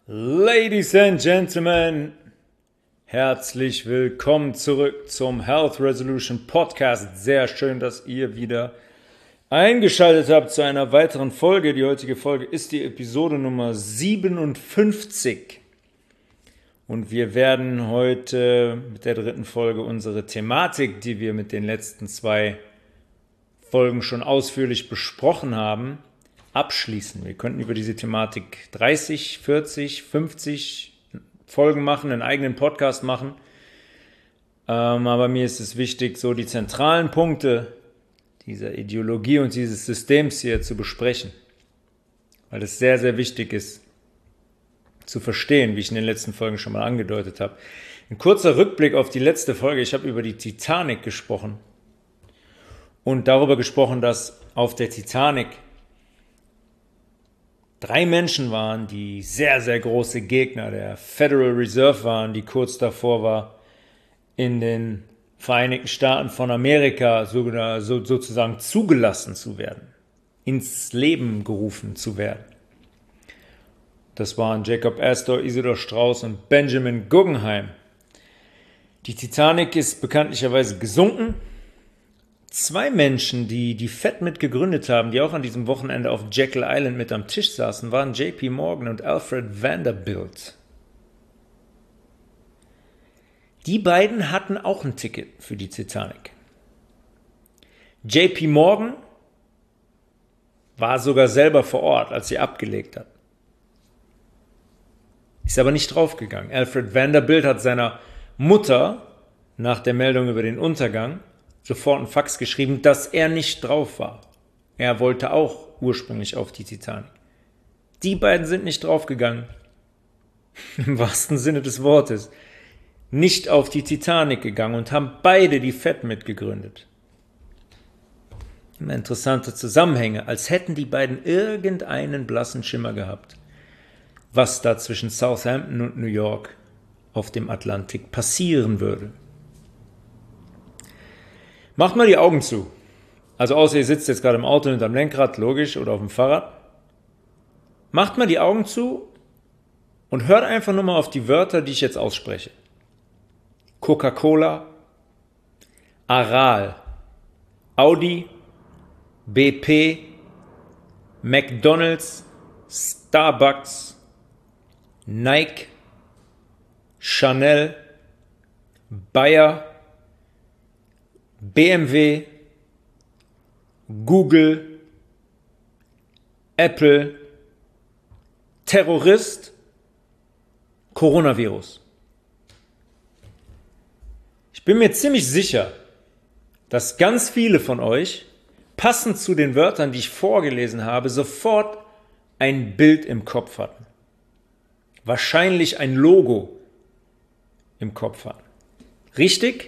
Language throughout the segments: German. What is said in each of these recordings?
Ladies and Gentlemen, herzlich willkommen zurück zum Health Resolution Podcast. Sehr schön, dass ihr wieder eingeschaltet habt zu einer weiteren Folge. Die heutige Folge ist die Episode Nummer 57. Und wir werden heute mit der dritten Folge unsere Thematik, die wir mit den letzten zwei Folgen schon ausführlich besprochen haben, abschließen. Wir könnten über diese Thematik 30, 40, 50 Folgen machen, einen eigenen Podcast machen. Aber mir ist es wichtig, so die zentralen Punkte dieser Ideologie und dieses Systems hier zu besprechen. Weil es sehr, sehr wichtig ist, zu verstehen, wie ich in den letzten Folgen schon mal angedeutet habe. Ein kurzer Rückblick auf die letzte Folge. Ich habe über die Titanic gesprochen. Und darüber gesprochen, dass auf der Titanic 3 Menschen waren, die sehr, sehr große Gegner der Federal Reserve waren, die kurz davor war, in den Vereinigten Staaten von Amerika sozusagen zugelassen zu werden, ins Leben gerufen zu werden. Das waren Jacob Astor, Isidor Straus und Benjamin Guggenheim. Die Titanic ist bekanntlicherweise gesunken. 2 Menschen, die die Fed mit gegründet haben, die auch an diesem Wochenende auf Jekyll Island mit am Tisch saßen, waren JP Morgan und Alfred Vanderbilt. Die beiden hatten auch ein Ticket für die Titanic. JP Morgan war sogar selber vor Ort, als sie abgelegt hat. Ist aber nicht draufgegangen. Alfred Vanderbilt hat seiner Mutter nach der Meldung über den Untergang sofort einen Fax geschrieben, dass er nicht drauf war. Er wollte auch ursprünglich auf die Titanic. Die beiden sind nicht draufgegangen. Im wahrsten Sinne des Wortes. Nicht auf die Titanic gegangen und haben beide die Fed mitgegründet. Immer interessante Zusammenhänge, als hätten die beiden irgendeinen blassen Schimmer gehabt, was da zwischen Southampton und New York auf dem Atlantik passieren würde. Macht mal die Augen zu. Also außer ihr sitzt jetzt gerade im Auto hinterm Lenkrad, logisch, oder auf dem Fahrrad. Macht mal die Augen zu und hört einfach nur mal auf die Wörter, die ich jetzt ausspreche. Coca-Cola, Aral, Audi, BP, McDonald's, Starbucks, Nike, Chanel, Bayer, BMW, Google, Apple, Terrorist, Coronavirus. Ich bin mir ziemlich sicher, dass ganz viele von euch, passend zu den Wörtern, die ich vorgelesen habe, sofort ein Bild im Kopf hatten. Wahrscheinlich ein Logo im Kopf hatten. Richtig?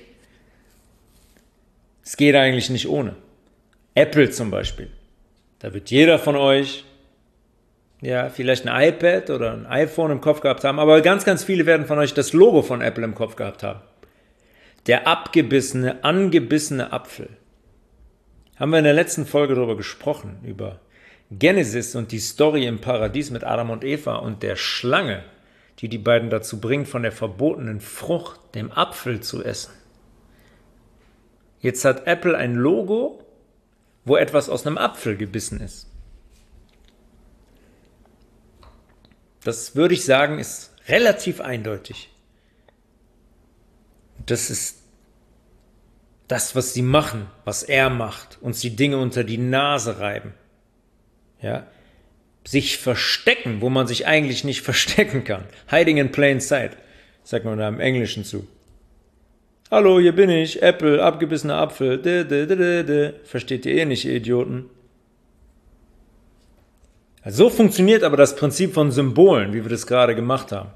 Es geht eigentlich nicht ohne. Apple zum Beispiel. Da wird jeder von euch vielleicht ein iPad oder ein iPhone im Kopf gehabt haben, aber ganz, ganz viele werden von euch das Logo von Apple im Kopf gehabt haben. Der abgebissene, angebissene Apfel. Haben wir in der letzten Folge darüber gesprochen, über Genesis und die Story im Paradies mit Adam und Eva und der Schlange, die die beiden dazu bringt, von der verbotenen Frucht, dem Apfel, zu essen. Jetzt hat Apple ein Logo, wo etwas aus einem Apfel gebissen ist. Das würde ich sagen, ist relativ eindeutig. Das ist das, was sie machen, was er macht, uns die Dinge unter die Nase reiben. Ja? Sich verstecken, wo man sich eigentlich nicht verstecken kann. Hiding in plain sight, sagt man da im Englischen zu. Hallo, hier bin ich, Apple, abgebissener Apfel. Versteht ihr nicht, ihr Idioten? Also so funktioniert aber das Prinzip von Symbolen, wie wir das gerade gemacht haben.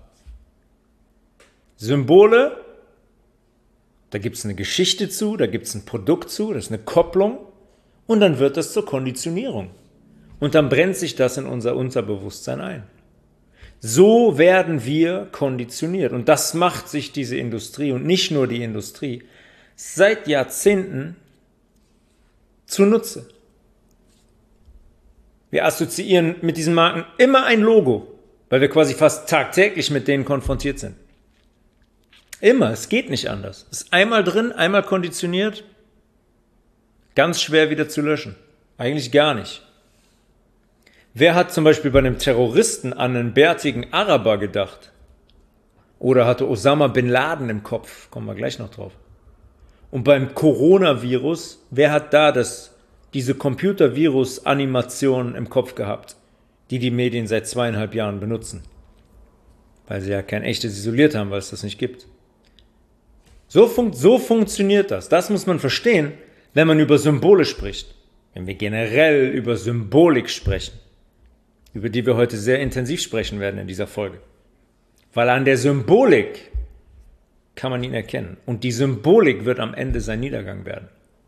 Symbole, da gibt es eine Geschichte zu, da gibt es ein Produkt zu, das ist eine Kopplung und dann wird das zur Konditionierung. Und dann brennt sich das in unser Unterbewusstsein ein. So werden wir konditioniert. Und das macht sich diese Industrie und nicht nur die Industrie seit Jahrzehnten zunutze. Wir assoziieren mit diesen Marken immer ein Logo. weil wir quasi fast tagtäglich mit denen konfrontiert sind. Immer, es geht nicht anders. Es ist einmal drin, einmal konditioniert, ganz schwer wieder zu löschen. Eigentlich gar nicht. Wer hat zum Beispiel bei einem Terroristen an einen bärtigen Araber gedacht? Oder hatte Osama Bin Laden im Kopf? Kommen wir gleich noch drauf. Und beim Coronavirus, wer hat da diese Computervirus-Animation im Kopf gehabt, die Medien seit 2,5 Jahren benutzen? Weil sie ja kein echtes isoliert haben, weil es das nicht gibt. So funktioniert das. Das muss man verstehen, wenn man über Symbole spricht. Wenn wir generell über Symbolik sprechen, über die wir heute sehr intensiv sprechen werden in dieser Folge. Weil an der Symbolik kann man ihn erkennen. Und die Symbolik wird am Ende sein Niedergang werden.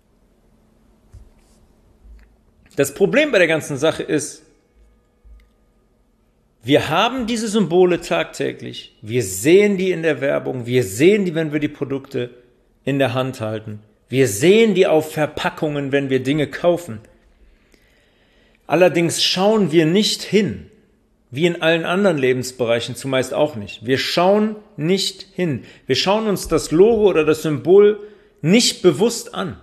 Das Problem bei der ganzen Sache ist, wir haben diese Symbole tagtäglich. Wir sehen die in der Werbung. Wir sehen die, wenn wir die Produkte in der Hand halten. Wir sehen die auf Verpackungen, wenn wir Dinge kaufen. Allerdings schauen wir nicht hin, wie in allen anderen Lebensbereichen zumeist auch nicht. Wir schauen nicht hin. Wir schauen uns das Logo oder das Symbol nicht bewusst an.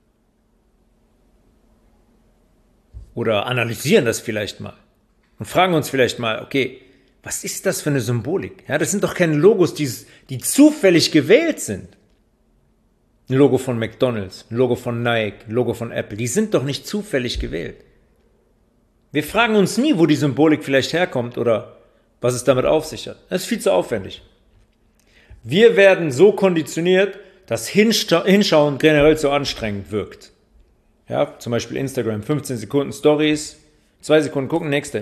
Oder analysieren das vielleicht mal. Und fragen uns vielleicht mal, okay, was ist das für eine Symbolik? Ja, das sind doch keine Logos, die zufällig gewählt sind. Ein Logo von McDonald's, ein Logo von Nike, ein Logo von Apple, die sind doch nicht zufällig gewählt. Wir fragen uns nie, wo die Symbolik vielleicht herkommt oder was es damit auf sich hat. Das ist viel zu aufwendig. Wir werden so konditioniert, dass Hinschauen generell so anstrengend wirkt. Ja, zum Beispiel Instagram, 15 Sekunden Stories, 2 Sekunden gucken, nächste.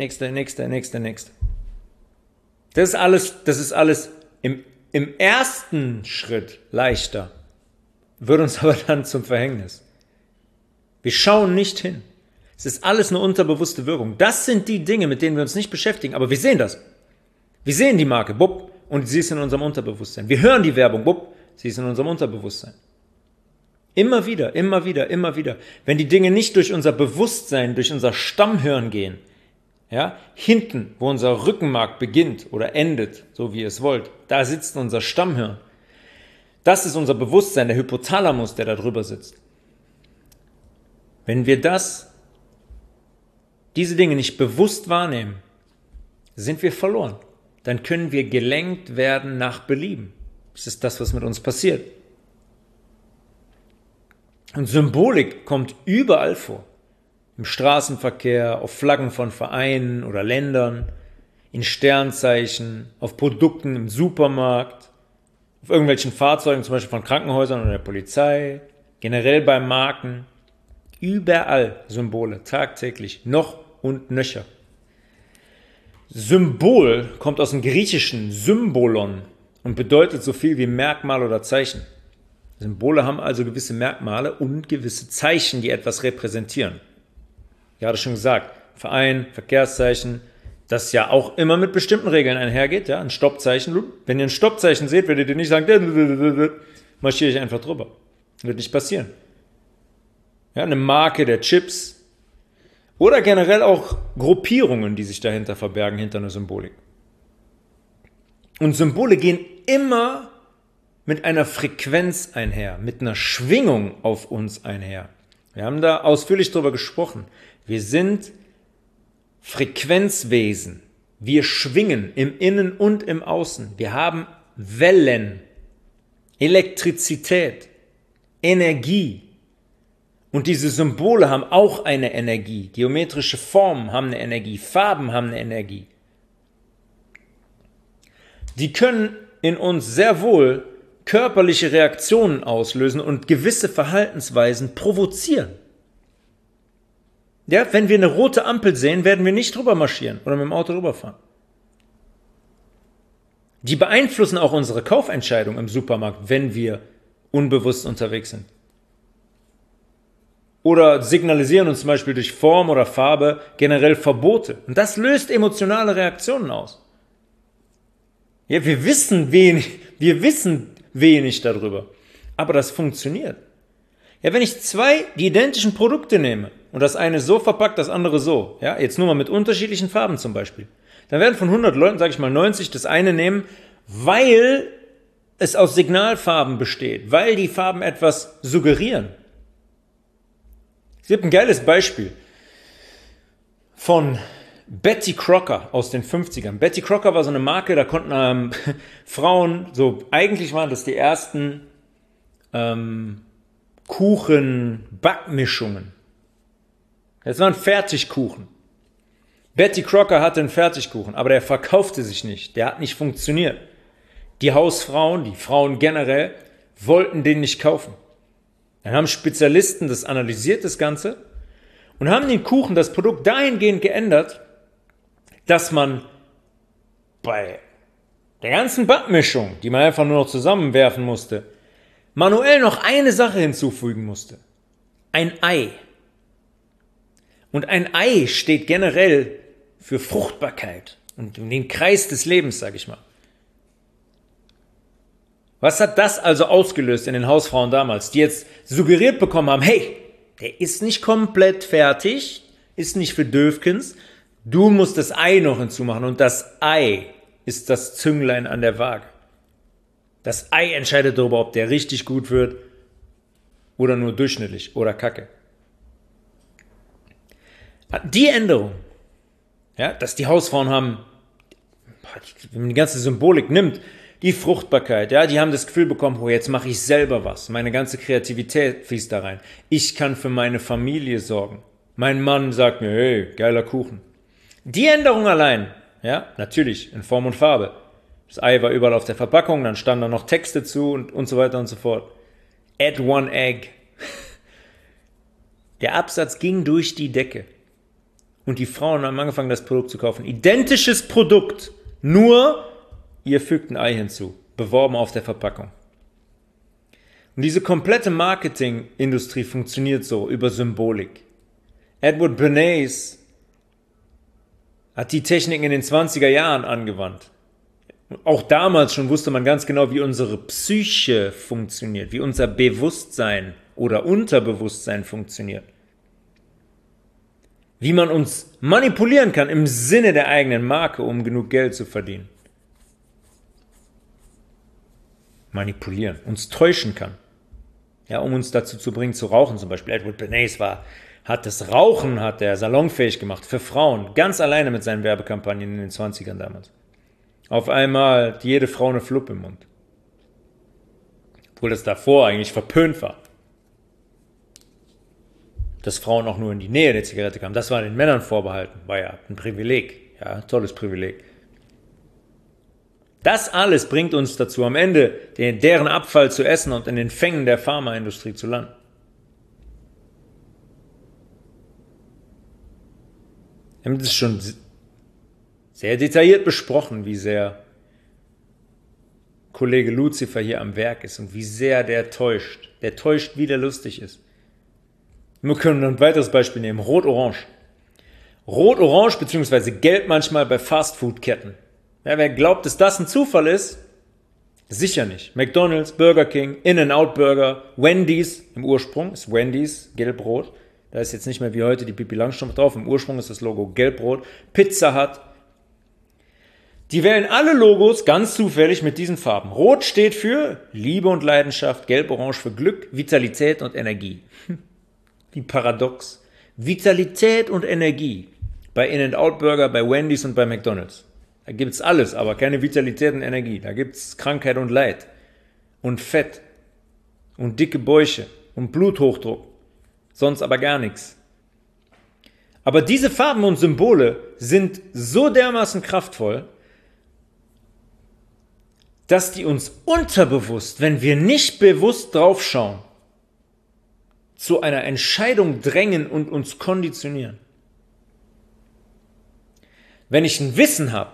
Das ist alles im ersten Schritt leichter, wird uns aber dann zum Verhängnis. Wir schauen nicht hin. Es ist alles eine unterbewusste Wirkung. Das sind die Dinge, mit denen wir uns nicht beschäftigen, aber wir sehen das. Wir sehen die Marke, bupp, und sie ist in unserem Unterbewusstsein. Wir hören die Werbung, bupp, sie ist in unserem Unterbewusstsein. Immer wieder. Wenn die Dinge nicht durch unser Bewusstsein, durch unser Stammhirn gehen, ja, hinten, wo unser Rückenmark beginnt oder endet, so wie ihr es wollt, da sitzt unser Stammhirn. Das ist unser Bewusstsein, der Hypothalamus, der da drüber sitzt. Wenn wir diese Dinge nicht bewusst wahrnehmen, sind wir verloren. Dann können wir gelenkt werden nach Belieben. Das ist das, was mit uns passiert. Und Symbolik kommt überall vor. Im Straßenverkehr, auf Flaggen von Vereinen oder Ländern, in Sternzeichen, auf Produkten im Supermarkt, auf irgendwelchen Fahrzeugen, zum Beispiel von Krankenhäusern oder der Polizei, generell bei Marken. Überall Symbole, tagtäglich, noch und nöcher. Symbol kommt aus dem griechischen Symbolon und bedeutet so viel wie Merkmal oder Zeichen. Symbole haben also gewisse Merkmale und gewisse Zeichen, die etwas repräsentieren. Gerade schon gesagt, Verein, Verkehrszeichen, das ja auch immer mit bestimmten Regeln einhergeht. Ja, ein Stoppzeichen. Wenn ihr ein Stoppzeichen seht, werdet ihr nicht sagen, marschiere ich einfach drüber. Wird nicht passieren. Ja, eine Marke der Chips oder generell auch Gruppierungen, die sich dahinter verbergen, hinter einer Symbolik. Und Symbole gehen immer mit einer Frequenz einher, mit einer Schwingung auf uns einher. Wir haben da ausführlich drüber gesprochen. Wir sind Frequenzwesen. Wir schwingen im Innen und im Außen. Wir haben Wellen, Elektrizität, Energie. Und diese Symbole haben auch eine Energie. Geometrische Formen haben eine Energie. Farben haben eine Energie. Die können in uns sehr wohl körperliche Reaktionen auslösen und gewisse Verhaltensweisen provozieren. Ja, wenn wir eine rote Ampel sehen, werden wir nicht drüber marschieren oder mit dem Auto rüberfahren. Die beeinflussen auch unsere Kaufentscheidung im Supermarkt, wenn wir unbewusst unterwegs sind. Oder signalisieren uns zum Beispiel durch Form oder Farbe generell Verbote. Und das löst emotionale Reaktionen aus. Ja, wir wissen wenig darüber. Aber das funktioniert. Ja, wenn ich die identischen Produkte nehme und das eine so verpackt, das andere so, ja, jetzt nur mal mit unterschiedlichen Farben zum Beispiel, dann werden von 100 Leuten, sage ich mal, 90 das eine nehmen, weil es aus Signalfarben besteht, weil die Farben etwas suggerieren. Es gibt ein geiles Beispiel von Betty Crocker aus den 50ern. Betty Crocker war so eine Marke, da konnten Frauen, so eigentlich waren das die ersten Kuchen-Backmischungen. Das waren Fertigkuchen. Betty Crocker hatte einen Fertigkuchen, aber der verkaufte sich nicht. Der hat nicht funktioniert. Die Hausfrauen, die Frauen generell, wollten den nicht kaufen. Dann haben Spezialisten das analysiert, das Ganze, und haben den Kuchen, das Produkt dahingehend geändert, dass man bei der ganzen Backmischung, die man einfach nur noch zusammenwerfen musste, manuell noch eine Sache hinzufügen musste. Ein Ei. Und ein Ei steht generell für Fruchtbarkeit und den Kreis des Lebens, sag ich mal. Was hat das also ausgelöst in den Hausfrauen damals, die jetzt suggeriert bekommen haben, hey, der ist nicht komplett fertig, ist nicht für Döfkens, du musst das Ei noch hinzumachen und das Ei ist das Zünglein an der Waage. Das Ei entscheidet darüber, ob der richtig gut wird oder nur durchschnittlich oder kacke. Die Änderung, ja, dass die Hausfrauen haben, wenn man die ganze Symbolik nimmt, die Fruchtbarkeit, ja, die haben das Gefühl bekommen, oh, jetzt mache ich selber was. Meine ganze Kreativität fließt da rein. Ich kann für meine Familie sorgen. Mein Mann sagt mir, hey, geiler Kuchen. Die Änderung allein, ja, natürlich, in Form und Farbe. Das Ei war überall auf der Verpackung, dann standen da noch Texte zu und so weiter und so fort. Add one egg. Der Absatz ging durch die Decke. Und die Frauen haben angefangen, das Produkt zu kaufen. Identisches Produkt, nur ihr fügt ein Ei hinzu, beworben auf der Verpackung. Und diese komplette Marketingindustrie funktioniert so über Symbolik. Edward Bernays hat die Technik in den 20er Jahren angewandt. Auch damals schon wusste man ganz genau, wie unsere Psyche funktioniert, wie unser Bewusstsein oder Unterbewusstsein funktioniert. Wie man uns manipulieren kann im Sinne der eigenen Marke, um genug Geld zu verdienen. Manipulieren, uns täuschen kann. Ja, um uns dazu zu bringen, zu rauchen zum Beispiel. Edward Bernays hat das Rauchen salonfähig gemacht für Frauen, ganz alleine mit seinen Werbekampagnen in den 20ern damals. Auf einmal hat jede Frau eine Fluppe im Mund. Obwohl das davor eigentlich verpönt war. Dass Frauen auch nur in die Nähe der Zigarette kamen. Das war den Männern vorbehalten. War ja ein Privileg. Ja, tolles Privileg. Das alles bringt uns dazu, am Ende deren Abfall zu essen und in den Fängen der Pharmaindustrie zu landen. Wir haben das schon sehr detailliert besprochen, wie sehr Kollege Lucifer hier am Werk ist und wie sehr der täuscht. Der täuscht, wie der lustig ist. Wir können ein weiteres Beispiel nehmen. Rot-Orange. Rot-Orange bzw. Gelb manchmal bei Fastfood-Ketten. Ja, wer glaubt, dass das ein Zufall ist? Sicher nicht. McDonald's, Burger King, In-N-Out Burger, Wendy's, im Ursprung ist Wendy's gelb-rot. Da ist jetzt nicht mehr wie heute die Pippi Langstrumpf drauf. Im Ursprung ist das Logo gelb-rot. Pizza Hut. Die wählen alle Logos ganz zufällig mit diesen Farben. Rot steht für Liebe und Leidenschaft, gelb-orange für Glück, Vitalität und Energie. Wie paradox. Vitalität und Energie bei In-N-Out Burger, bei Wendy's und bei McDonald's. Da gibt's alles, aber keine Vitalität und Energie. Da gibt's Krankheit und Leid und Fett und dicke Bäuche und Bluthochdruck. Sonst aber gar nichts. Aber diese Farben und Symbole sind so dermaßen kraftvoll, dass die uns unterbewusst, wenn wir nicht bewusst draufschauen, zu einer Entscheidung drängen und uns konditionieren. Wenn ich ein Wissen habe,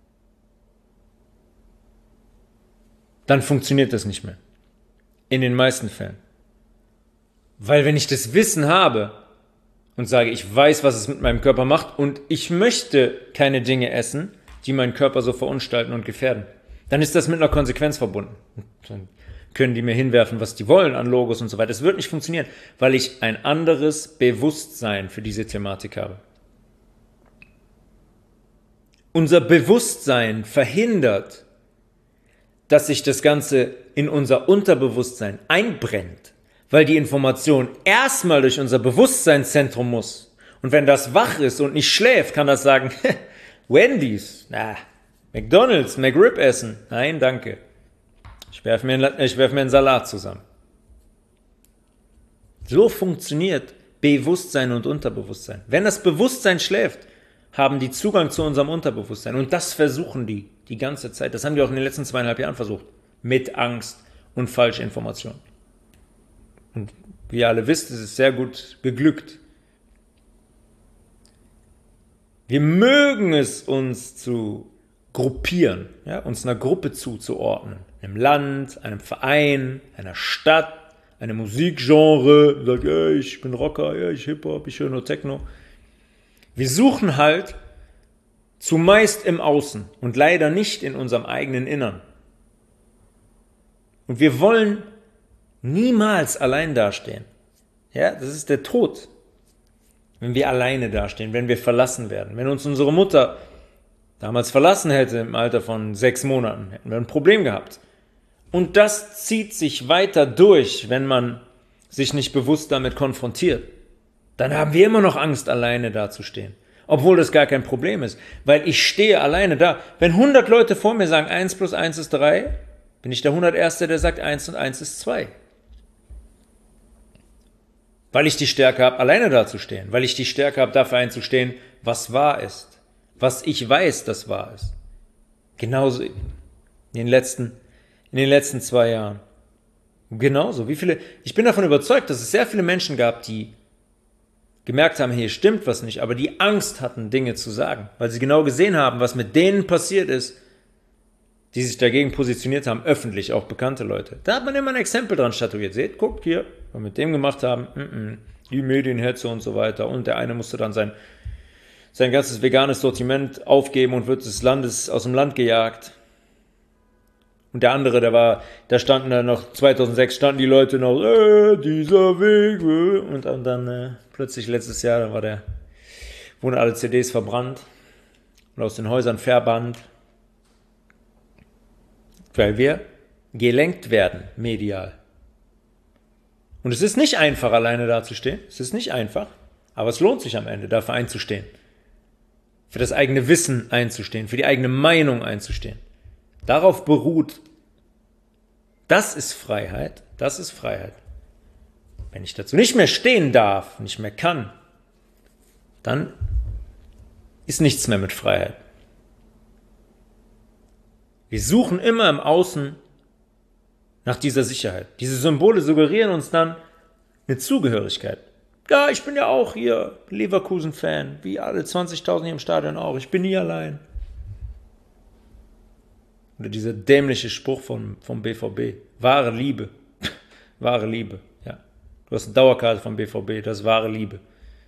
dann funktioniert das nicht mehr. In den meisten Fällen. Weil wenn ich das Wissen habe und sage, ich weiß, was es mit meinem Körper macht und ich möchte keine Dinge essen, die meinen Körper so verunstalten und gefährden, dann ist das mit einer Konsequenz verbunden. Dann können die mir hinwerfen, was die wollen an Logos und so weiter. Es wird nicht funktionieren, weil ich ein anderes Bewusstsein für diese Thematik habe. Unser Bewusstsein verhindert, dass sich das Ganze in unser Unterbewusstsein einbrennt, weil die Information erstmal durch unser Bewusstseinszentrum muss. Und wenn das wach ist und nicht schläft, kann das sagen, Wendy's, McDonald's, McRib essen. Nein, danke. Ich werfe mir einen Salat zusammen. So funktioniert Bewusstsein und Unterbewusstsein. Wenn das Bewusstsein schläft, haben die Zugang zu unserem Unterbewusstsein. Und das versuchen die ganze Zeit. Das haben die auch in den letzten 2,5 Jahren versucht. Mit Angst und Falschinformationen. Und wie ihr alle wisst, ist es sehr gut geglückt. Wir mögen es, uns zu gruppieren, uns einer Gruppe zuzuordnen. Einem Land, einem Verein, einer Stadt, einem Musikgenre. Sagt, ich bin Rocker, ich Hip-Hop, ich höre nur Techno. Wir suchen halt zumeist im Außen und leider nicht in unserem eigenen Innern. Und wir wollen niemals allein dastehen. Ja, das ist der Tod. Wenn wir alleine dastehen, wenn wir verlassen werden. Wenn uns unsere Mutter damals verlassen hätte im Alter von 6 Monaten, hätten wir ein Problem gehabt. Und das zieht sich weiter durch, wenn man sich nicht bewusst damit konfrontiert. Dann haben wir immer noch Angst, alleine dazustehen. Obwohl das gar kein Problem ist. Weil ich stehe alleine da. Wenn 100 Leute vor mir sagen, 1 plus 1 ist 3, bin ich der 101. der sagt, 1 und 1 ist 2. Weil ich die Stärke habe, alleine dazustehen. Weil ich die Stärke habe, dafür einzustehen, was wahr ist. Was ich weiß, das wahr ist. Genauso in den letzten 2 Jahren. Genauso. Ich bin davon überzeugt, dass es sehr viele Menschen gab, die gemerkt haben, hier stimmt was nicht, aber die Angst hatten, Dinge zu sagen, weil sie genau gesehen haben, was mit denen passiert ist, die sich dagegen positioniert haben, öffentlich, auch bekannte Leute. Da hat man immer ein Exempel dran statuiert. Seht, guckt hier, was wir mit dem gemacht haben, die Medienhetze und so weiter. Und der eine musste dann sein ganzes veganes Sortiment aufgeben und wird aus dem Land gejagt. Und der andere, da standen dann noch, 2006 standen die Leute noch, dieser Weg, und dann plötzlich letztes Jahr, wurden alle CDs verbrannt und aus den Häusern verbannt, weil wir gelenkt werden, medial. Und es ist nicht einfach, alleine dazustehen, es ist nicht einfach, aber es lohnt sich am Ende, dafür einzustehen, für das eigene Wissen einzustehen, für die eigene Meinung einzustehen. Darauf beruht, das ist Freiheit. Wenn ich dazu nicht mehr stehen darf, nicht mehr kann, dann ist nichts mehr mit Freiheit. Wir suchen immer im Außen nach dieser Sicherheit. Diese Symbole suggerieren uns dann eine Zugehörigkeit. Ja, ich bin ja auch hier Leverkusen-Fan, wie alle 20.000 hier im Stadion auch. Ich bin nie allein. Oder dieser dämliche Spruch vom BVB. Wahre Liebe. Wahre Liebe, ja. Du hast eine Dauerkarte vom BVB, das ist wahre Liebe.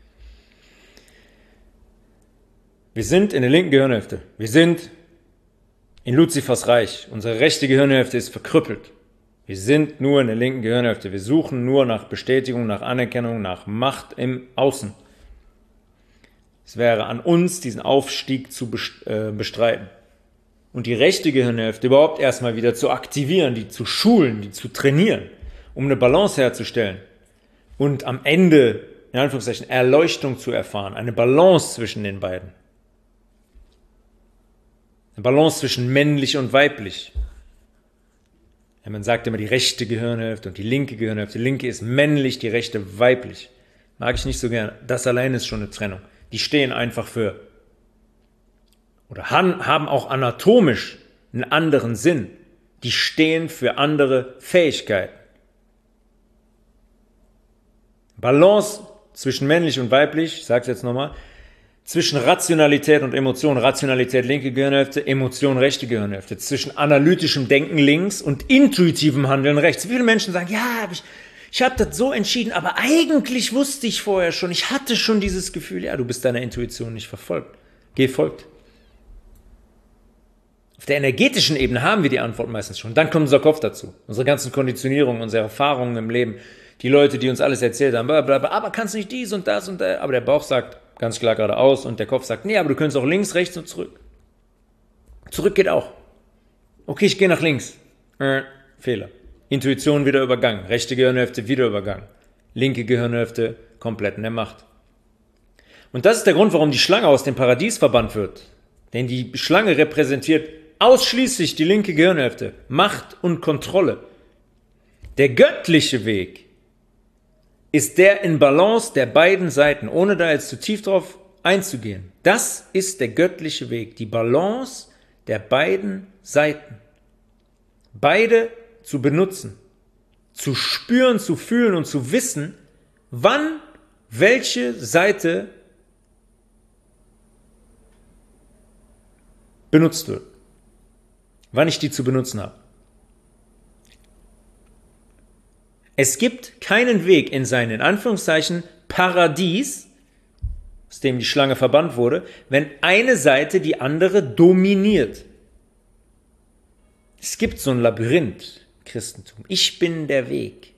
Wir sind in der linken Gehirnhälfte. Wir sind in Luzifers Reich. Unsere rechte Gehirnhälfte ist verkrüppelt. Wir sind nur in der linken Gehirnhälfte. Wir suchen nur nach Bestätigung, nach Anerkennung, nach Macht im Außen. Es wäre an uns, diesen Aufstieg zu bestreiten. Und die rechte Gehirnhälfte überhaupt erstmal wieder zu aktivieren, die zu schulen, die zu trainieren, um eine Balance herzustellen. Und am Ende, in Anführungszeichen, Erleuchtung zu erfahren. Eine Balance zwischen den beiden. Eine Balance zwischen männlich und weiblich. Ja, man sagt immer die rechte Gehirnhälfte und die linke Gehirnhälfte. Die linke ist männlich, die rechte weiblich. Mag ich nicht so gern. Das allein ist schon eine Trennung. Die stehen einfach für, oder haben auch anatomisch einen anderen Sinn. Die stehen für andere Fähigkeiten. Balance zwischen männlich und weiblich, ich sage es jetzt nochmal, zwischen Rationalität und Emotion, Rationalität linke Gehirnhälfte, Emotion rechte Gehirnhälfte, zwischen analytischem Denken links und intuitivem Handeln rechts. Viele Menschen sagen, ja, ich habe das so entschieden, aber eigentlich wusste ich vorher schon, ich hatte schon dieses Gefühl, ja, du bist deiner Intuition nicht gefolgt. Auf der energetischen Ebene haben wir die Antwort meistens schon. Dann kommt unser Kopf dazu, unsere ganzen Konditionierungen, unsere Erfahrungen im Leben, die Leute, die uns alles erzählt haben, blablabla, aber kannst nicht und das, aber der Bauch sagt ganz klar geradeaus und der Kopf sagt, nee, aber du könntest auch links, rechts und zurück. Zurück geht auch. Okay, ich gehe nach links. Fehler. Intuition wieder übergangen. Rechte Gehirnhälfte wieder übergangen. Linke Gehirnhälfte komplett in der Macht. Und das ist der Grund, warum die Schlange aus dem Paradies verbannt wird. Denn die Schlange repräsentiert ausschließlich die linke Gehirnhälfte. Macht und Kontrolle. Der göttliche Weg ist der in Balance der beiden Seiten, ohne da jetzt zu tief drauf einzugehen. Das ist der göttliche Weg, die Balance der beiden Seiten. Beide zu benutzen, zu spüren, zu fühlen und zu wissen, wann welche Seite benutzt wird. Wann ich die zu benutzen habe. Es gibt keinen Weg in sein, in Anführungszeichen, Paradies, aus dem die Schlange verbannt wurde, wenn eine Seite die andere dominiert. Es gibt so ein Labyrinth, Christentum. Ich bin der Weg.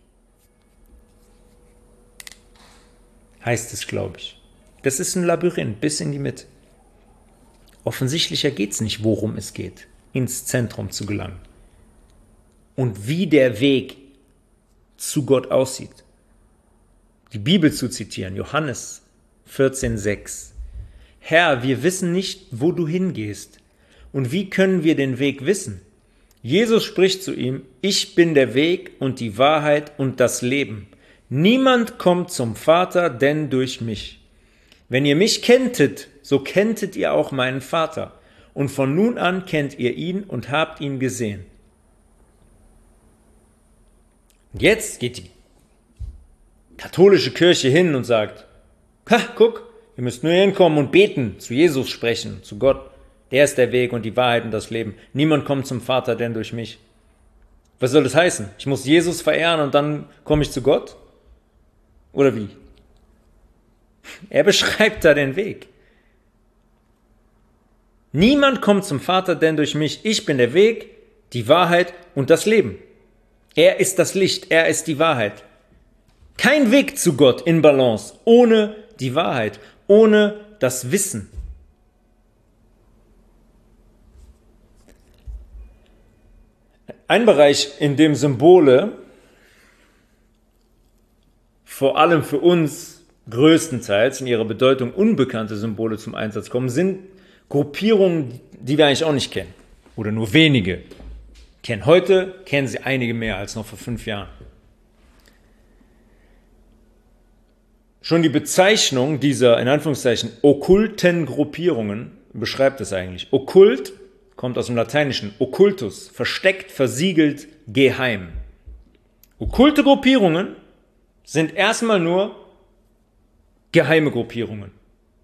Heißt es, glaube ich. Das ist ein Labyrinth bis in die Mitte. Offensichtlicher geht es nicht, worum es geht, ins Zentrum zu gelangen. Und wie der Weg zu Gott aussieht. Die Bibel zu zitieren, Johannes 14,6. Herr, wir wissen nicht, wo du hingehst. Und wie können wir den Weg wissen? Jesus spricht zu ihm, ich bin der Weg und die Wahrheit und das Leben. Niemand kommt zum Vater, denn durch mich. Wenn ihr mich kenntet, so kenntet ihr auch meinen Vater. Und von nun an kennt ihr ihn und habt ihn gesehen. Und jetzt geht die katholische Kirche hin und sagt, guck, ihr müsst nur hinkommen und beten, zu Jesus sprechen, zu Gott. Der ist der Weg und die Wahrheit und das Leben. Niemand kommt zum Vater, denn durch mich. Was soll das heißen? Ich muss Jesus verehren und dann komme ich zu Gott? Oder wie? Er beschreibt da den Weg. Niemand kommt zum Vater, denn durch mich. Ich bin der Weg, die Wahrheit und das Leben. Er ist das Licht, er ist die Wahrheit. Kein Weg zu Gott in Balance, ohne die Wahrheit, ohne das Wissen. Ein Bereich, in dem Symbole vor allem für uns größtenteils in ihrer Bedeutung unbekannte Symbole zum Einsatz kommen, sind Gruppierungen, die wir eigentlich auch nicht kennen oder nur wenige kennen. Heute kennen sie einige mehr als noch vor 5 Jahren. Schon die Bezeichnung dieser, in Anführungszeichen, okkulten Gruppierungen beschreibt es eigentlich. Okkult kommt aus dem Lateinischen, occultus, versteckt, versiegelt, geheim. Okkulte Gruppierungen sind erstmal nur geheime Gruppierungen,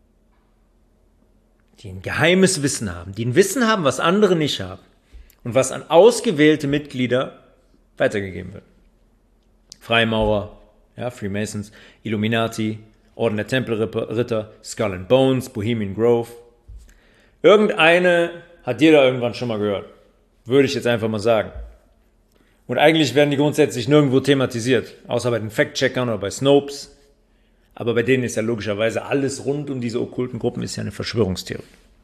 die ein geheimes Wissen haben, die ein Wissen haben, was andere nicht haben und was an ausgewählte Mitglieder weitergegeben wird. Freimaurer, ja, Freemasons, Illuminati, Orden der Tempelritter, Skull and Bones, Bohemian Grove. Irgendeine hat jeder irgendwann schon mal gehört, würde ich jetzt einfach mal sagen. Und eigentlich werden die grundsätzlich nirgendwo thematisiert, außer bei den Fact-Checkern oder bei Snopes. Aber bei denen ist ja logischerweise alles rund um diese okkulten Gruppen ist ja eine Verschwörungstheorie.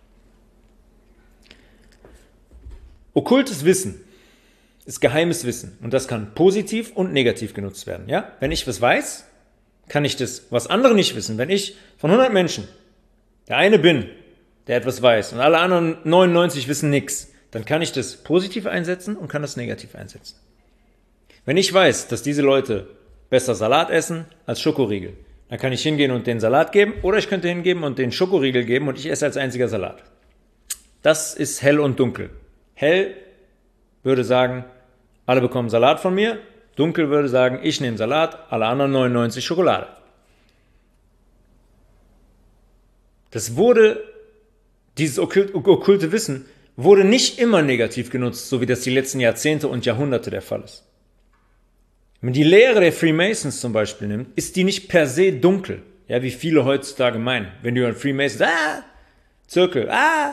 Okkultes Wissen ist geheimes Wissen und das kann positiv und negativ genutzt werden. Ja? Wenn ich was weiß, kann ich das, was andere nicht wissen. Wenn ich von 100 Menschen der eine bin, der etwas weiß und alle anderen 99 wissen nichts, dann kann ich das positiv einsetzen und kann das negativ einsetzen. Wenn ich weiß, dass diese Leute besser Salat essen als Schokoriegel, dann kann ich hingehen und den Salat geben oder ich könnte hingeben und den Schokoriegel geben und ich esse als einziger Salat. Das ist hell und dunkel. Hell würde sagen, alle bekommen Salat von mir. Dunkel würde sagen, ich nehme Salat, alle anderen 99 Schokolade. Dieses okkulte Wissen wurde nicht immer negativ genutzt, so wie das die letzten Jahrzehnte und Jahrhunderte der Fall ist. Wenn man die Lehre der Freemasons zum Beispiel nimmt, ist die nicht per se dunkel, ja, wie viele heutzutage meinen. Wenn du an Freemasons, Zirkel,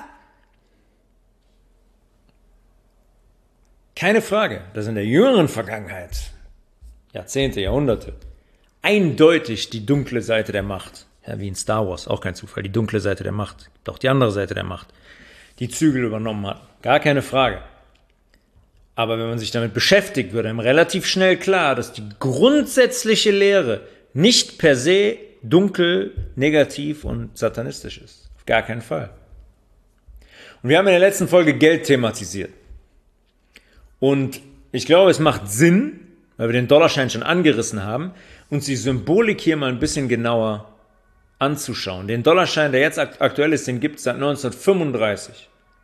Keine Frage, dass in der jüngeren Vergangenheit, Jahrzehnte, Jahrhunderte, eindeutig die dunkle Seite der Macht, ja, wie in Star Wars, auch kein Zufall, die dunkle Seite der Macht, gibt auch die andere Seite der Macht. die Zügel übernommen hatten. Gar keine Frage. Aber wenn man sich damit beschäftigt, wird einem relativ schnell klar, dass die grundsätzliche Lehre nicht per se dunkel, negativ und satanistisch ist. Auf gar keinen Fall. Und wir haben in der letzten Folge Geld thematisiert. Und ich glaube, es macht Sinn, weil wir den Dollarschein schon angerissen haben, uns die Symbolik hier mal ein bisschen genauer anzuschauen. Den Dollarschein, der jetzt aktuell ist, den gibt es seit 1935.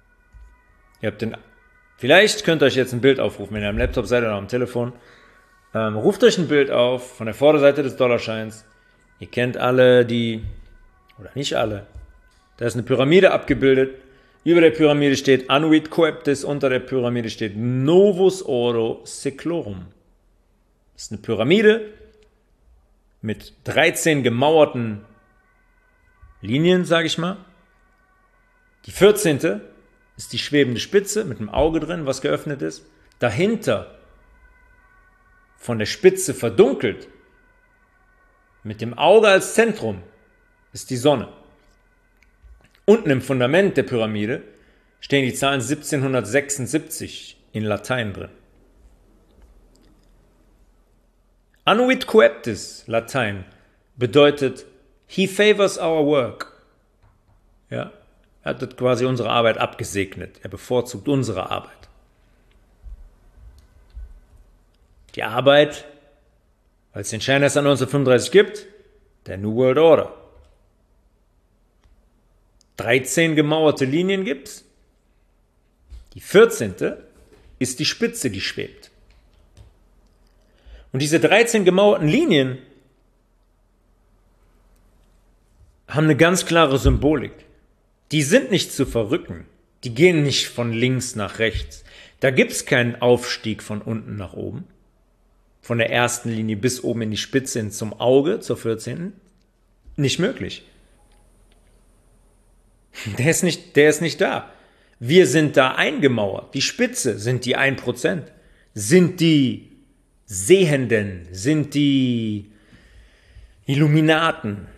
Vielleicht könnt ihr euch jetzt ein Bild aufrufen, wenn ihr am Laptop seid oder am Telefon. Ruft euch ein Bild auf von der Vorderseite des Dollarscheins. Ihr kennt alle oder nicht alle. Da ist eine Pyramide abgebildet. Über der Pyramide steht Annuit Coeptis, unter der Pyramide steht Novus Ordo Seclorum. Das ist eine Pyramide mit 13 gemauerten Linien, sage ich mal. Die 14. ist die schwebende Spitze mit einem Auge drin, was geöffnet ist. Dahinter, von der Spitze verdunkelt, mit dem Auge als Zentrum, ist die Sonne. Unten im Fundament der Pyramide stehen die Zahlen 1776 in Latein drin. Annuit Coeptis, Latein, bedeutet He favors our work. Ja, er hat quasi unsere Arbeit abgesegnet. Er bevorzugt unsere Arbeit. Die Arbeit, weil es den Schein erst 1935 gibt, der New World Order. 13 gemauerte Linien gibt's. Die 14. ist die Spitze, die schwebt. Und diese 13 gemauerten Linien haben eine ganz klare Symbolik. Die sind nicht zu verrücken. Die gehen nicht von links nach rechts. Da gibt's keinen Aufstieg von unten nach oben. Von der ersten Linie bis oben in die Spitze hin zum Auge, zur 14. Nicht möglich. Der ist nicht da. Wir sind da eingemauert. Die Spitze sind die 1%. Sind die Sehenden, sind die Illuminaten,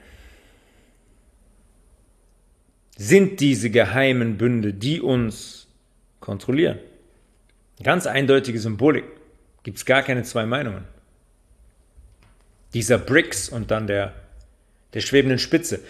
sind diese geheimen Bünde, die uns kontrollieren. Ganz eindeutige Symbolik. Gibt es gar keine zwei Meinungen. Dieser Bricks und dann der schwebenden Spitze,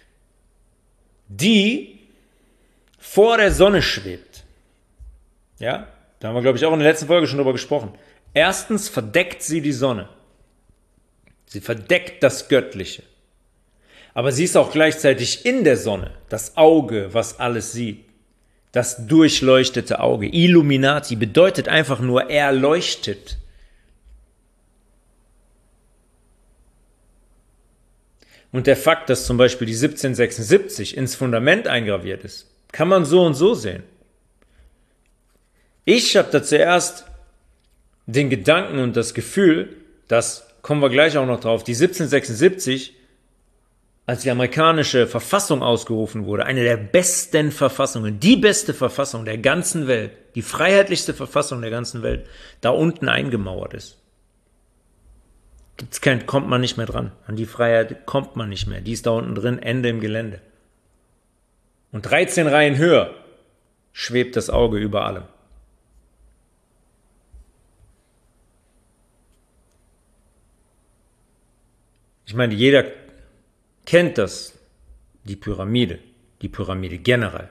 die vor der Sonne schwebt. Ja, da haben wir, glaube ich, auch in der letzten Folge schon drüber gesprochen. Erstens verdeckt sie die Sonne. Sie verdeckt das Göttliche. Aber sie ist auch gleichzeitig in der Sonne, das Auge, was alles sieht. Das durchleuchtete Auge. Illuminati bedeutet einfach nur, er leuchtet. Und der Fakt, dass zum Beispiel die 1776 ins Fundament eingraviert ist, kann man so und so sehen. Ich habe da zuerst den Gedanken und das Gefühl, das kommen wir gleich auch noch drauf, die 1776, als die amerikanische Verfassung ausgerufen wurde, eine der besten Verfassungen, die beste Verfassung der ganzen Welt, die freiheitlichste Verfassung der ganzen Welt, da unten eingemauert ist. Kommt man nicht mehr dran. An die Freiheit kommt man nicht mehr. Die ist da unten drin, Ende im Gelände. Und 13 Reihen höher schwebt das Auge über allem. Ich meine, jeder kennt das, die Pyramide generell,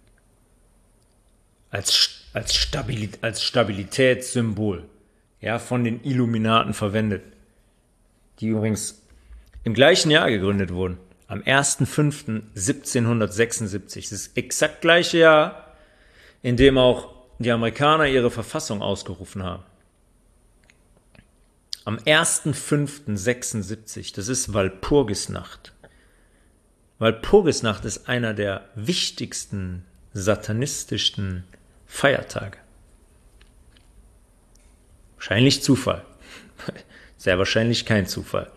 als Stabilitätssymbol, ja, von den Illuminaten verwendet, die übrigens im gleichen Jahr gegründet wurden, am 1.5.1776. Das ist exakt gleiche Jahr, in dem auch die Amerikaner ihre Verfassung ausgerufen haben. Am 1.5.76, das ist Walpurgisnacht. Walpurgisnacht ist einer der wichtigsten satanistischsten Feiertage. Wahrscheinlich Zufall. Sehr wahrscheinlich kein Zufall.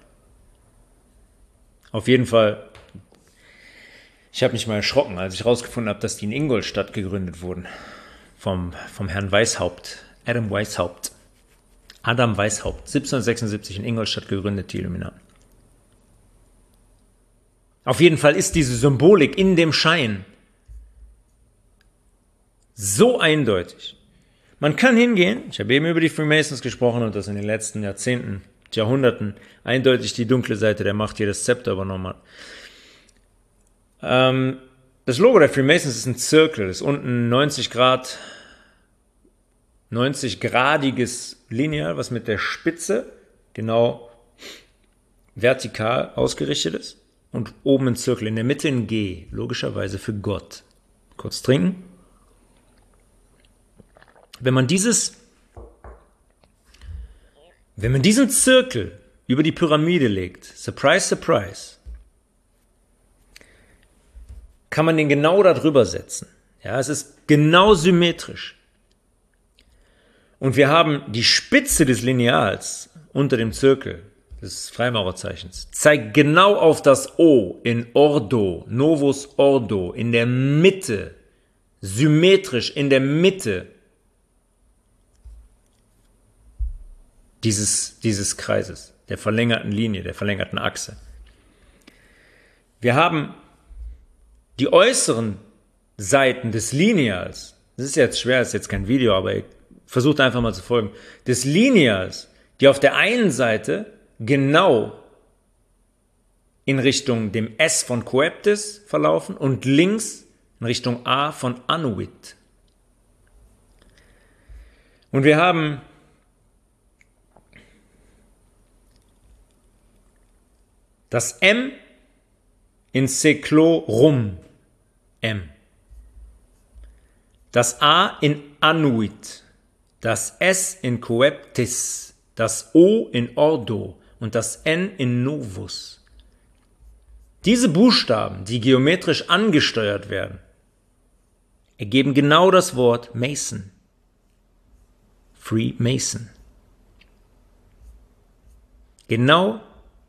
Auf jeden Fall, ich habe mich mal erschrocken, als ich herausgefunden habe, dass die in Ingolstadt gegründet wurden. Vom Herrn Weishaupt, Adam Weishaupt. 1776 in Ingolstadt gegründet, die Illuminaten. Auf jeden Fall ist diese Symbolik in dem Schein So eindeutig. Man kann hingehen, ich habe eben über die Freemasons gesprochen und das in den letzten Jahrzehnten, Jahrhunderten eindeutig die dunkle Seite der Macht hier das Zepter übernommen hat. Das Logo der Freemasons ist ein Zirkel, das ist unten 90-gradiges Lineal, was mit der Spitze genau vertikal ausgerichtet ist und oben ein Zirkel, in der Mitte ein G, logischerweise für Gott. Kurz trinken. Wenn man diesen Zirkel über die Pyramide legt, surprise, surprise, kann man den genau da drüber setzen. Ja, es ist genau symmetrisch. Und wir haben die Spitze des Lineals unter dem Zirkel, des Freimaurerzeichens, zeigt genau auf das O in Ordo, Novus Ordo, in der Mitte, symmetrisch in der Mitte dieses Kreises, der verlängerten Linie, der verlängerten Achse. Wir haben die äußeren Seiten des Lineals, das ist jetzt schwer, das ist jetzt kein Video, aber versucht einfach mal zu folgen, des Lineals, die auf der einen Seite genau in Richtung dem S von Coeptis verlaufen und links in Richtung A von Anuit. Und wir haben das M in Seclorum, M. Das A in Anuit, das S in Coeptis, das O in Ordo und das N in Novus. Diese Buchstaben, die geometrisch angesteuert werden, ergeben genau das Wort Mason. Freemason. Genau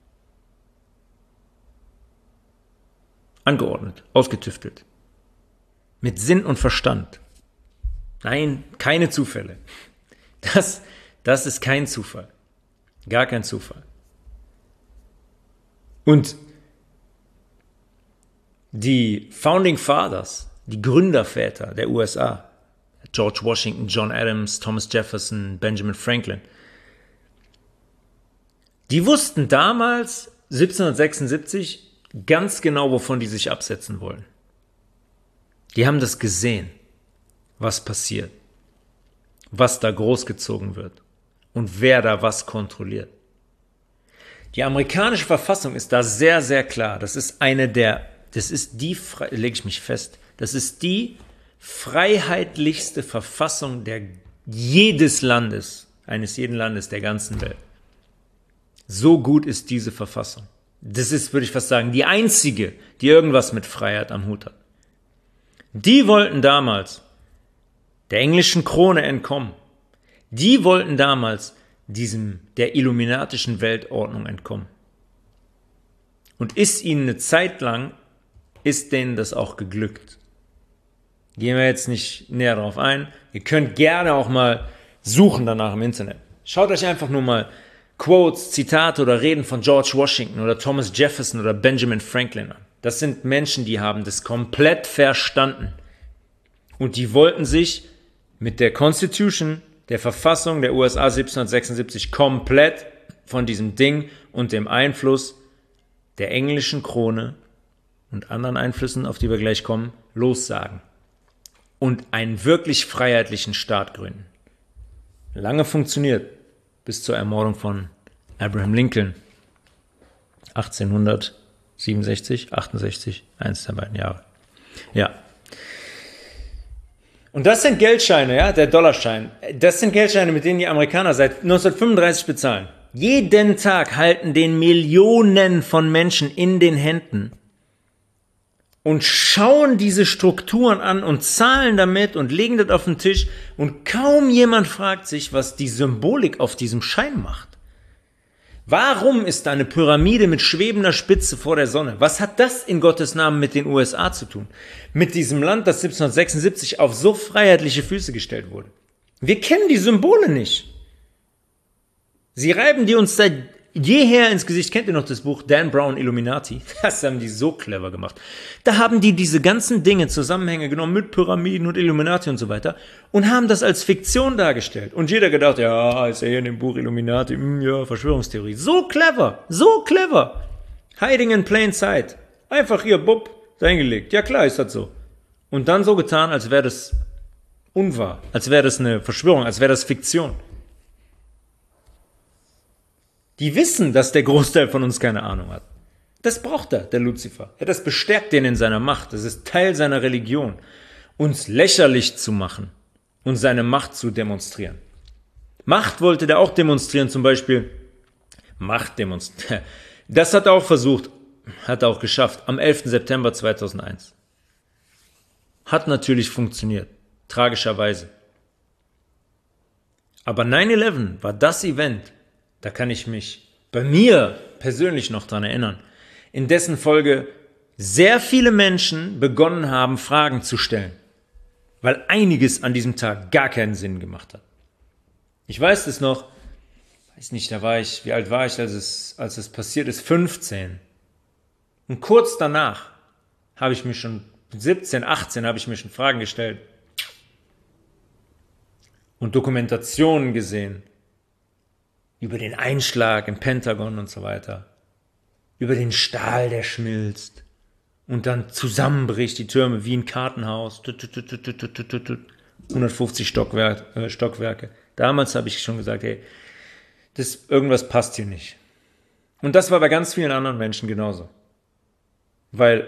angeordnet, ausgetüftelt. Mit Sinn und Verstand. Nein, keine Zufälle. Das ist kein Zufall. Gar kein Zufall. Und die Founding Fathers, die Gründerväter der USA, George Washington, John Adams, Thomas Jefferson, Benjamin Franklin, die wussten damals, 1776, ganz genau, wovon die sich absetzen wollen. Die haben das gesehen, was passiert, was da großgezogen wird und wer da was kontrolliert. Die amerikanische Verfassung ist da sehr, sehr klar. Das ist lege ich mich fest, das ist die freiheitlichste Verfassung eines jeden Landes der ganzen Welt. So gut ist diese Verfassung. Das ist, würde ich fast sagen, die einzige, die irgendwas mit Freiheit am Hut hat. Die wollten damals der englischen Krone entkommen. Die wollten damals der illuminatischen Weltordnung entkommen. Und ist ihnen eine Zeit lang, ist denen das auch geglückt. Gehen wir jetzt nicht näher darauf ein. Ihr könnt gerne auch mal suchen danach im Internet. Schaut euch einfach nur mal Quotes, Zitate oder Reden von George Washington oder Thomas Jefferson oder Benjamin Franklin an. Das sind Menschen, die haben das komplett verstanden. Und die wollten sich mit der Constitution, der Verfassung der USA 1776 komplett von diesem Ding und dem Einfluss der englischen Krone und anderen Einflüssen, auf die wir gleich kommen, lossagen. Und einen wirklich freiheitlichen Staat gründen. Lange funktioniert, bis zur Ermordung von Abraham Lincoln. 1867, 68, eins der beiden Jahre. Ja. Und das sind Geldscheine, ja, der Dollarschein. Das sind Geldscheine, mit denen die Amerikaner seit 1935 bezahlen. Jeden Tag halten den Millionen von Menschen in den Händen und schauen diese Strukturen an und zahlen damit und legen das auf den Tisch und kaum jemand fragt sich, was die Symbolik auf diesem Schein macht. Warum ist da eine Pyramide mit schwebender Spitze vor der Sonne? Was hat das in Gottes Namen mit den USA zu tun? Mit diesem Land, das 1776 auf so freiheitliche Füße gestellt wurde. Wir kennen die Symbole nicht. Sie reiben die uns seit jeher ins Gesicht. Kennt ihr noch das Buch Dan Brown Illuminati? Das haben die so clever gemacht. Da haben die diese ganzen Dinge, Zusammenhänge genommen mit Pyramiden und Illuminati und so weiter und haben das als Fiktion dargestellt. Und jeder gedacht, ja, ist ja hier in dem Buch Illuminati, ja, Verschwörungstheorie. So clever, so clever. Hiding in plain sight. Einfach hier, bupp, reingelegt. Ja klar, ist das so. Und dann so getan, als wäre das unwahr, als wäre das eine Verschwörung, als wäre das Fiktion. Die wissen, dass der Großteil von uns keine Ahnung hat. Das braucht er, der Luzifer. Ja, das bestärkt den in seiner Macht. Das ist Teil seiner Religion. Uns lächerlich zu machen und seine Macht zu demonstrieren. Macht wollte der auch demonstrieren, zum Beispiel Macht demonstrieren. Das hat er auch versucht, hat er auch geschafft, am 11. September 2001. Hat natürlich funktioniert, tragischerweise. Aber 9/11 war das Event, da kann ich mich bei mir persönlich noch dran erinnern, in dessen Folge sehr viele Menschen begonnen haben, Fragen zu stellen, weil einiges an diesem Tag gar keinen Sinn gemacht hat. Ich weiß es noch, weiß nicht, wie alt war ich, als es passiert ist? 15. Und kurz danach habe ich mir schon, 17, 18, habe ich mir schon Fragen gestellt und Dokumentationen gesehen über den Einschlag im Pentagon und so weiter, über den Stahl, der schmilzt und dann zusammenbricht die Türme wie ein Kartenhaus, 150 Stockwerke. Damals habe ich schon gesagt, hey, irgendwas passt hier nicht. Und das war bei ganz vielen anderen Menschen genauso. Weil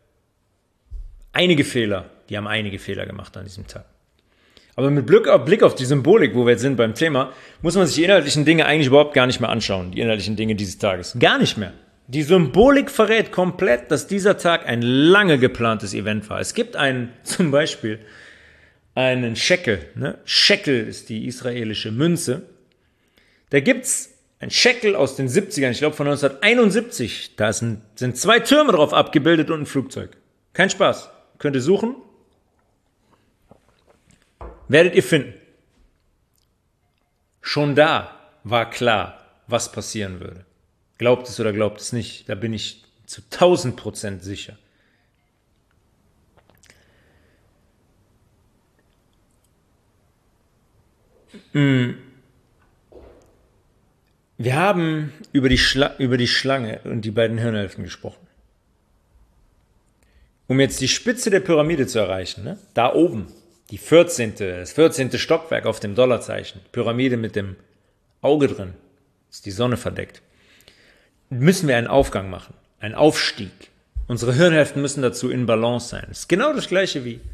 die haben einige Fehler gemacht an diesem Tag. Aber mit Blick auf die Symbolik, wo wir jetzt sind beim Thema, muss man sich die inhaltlichen Dinge eigentlich überhaupt gar nicht mehr anschauen, die inhaltlichen Dinge dieses Tages. Gar nicht mehr. Die Symbolik verrät komplett, dass dieser Tag ein lange geplantes Event war. Es gibt zum Beispiel einen Shekel. Ne? Shekel ist die israelische Münze. Da gibt's ein Shekel aus den 70ern, ich glaube von 1971. Da sind 2 Türme drauf abgebildet und ein Flugzeug. Kein Spaß. Könnt ihr suchen. Werdet ihr finden. Schon da war klar, was passieren würde. Glaubt es oder glaubt es nicht, da bin ich zu 1000% sicher. Wir haben über die Schlange und die beiden Hirnhälften gesprochen. Um jetzt die Spitze der Pyramide zu erreichen, ne? Da oben, das 14. Stockwerk auf dem Dollarzeichen, Pyramide mit dem Auge drin, ist die Sonne verdeckt, müssen wir einen Aufgang machen, einen Aufstieg. Unsere Hirnhälften müssen dazu in Balance sein. Das ist genau das Gleiche wie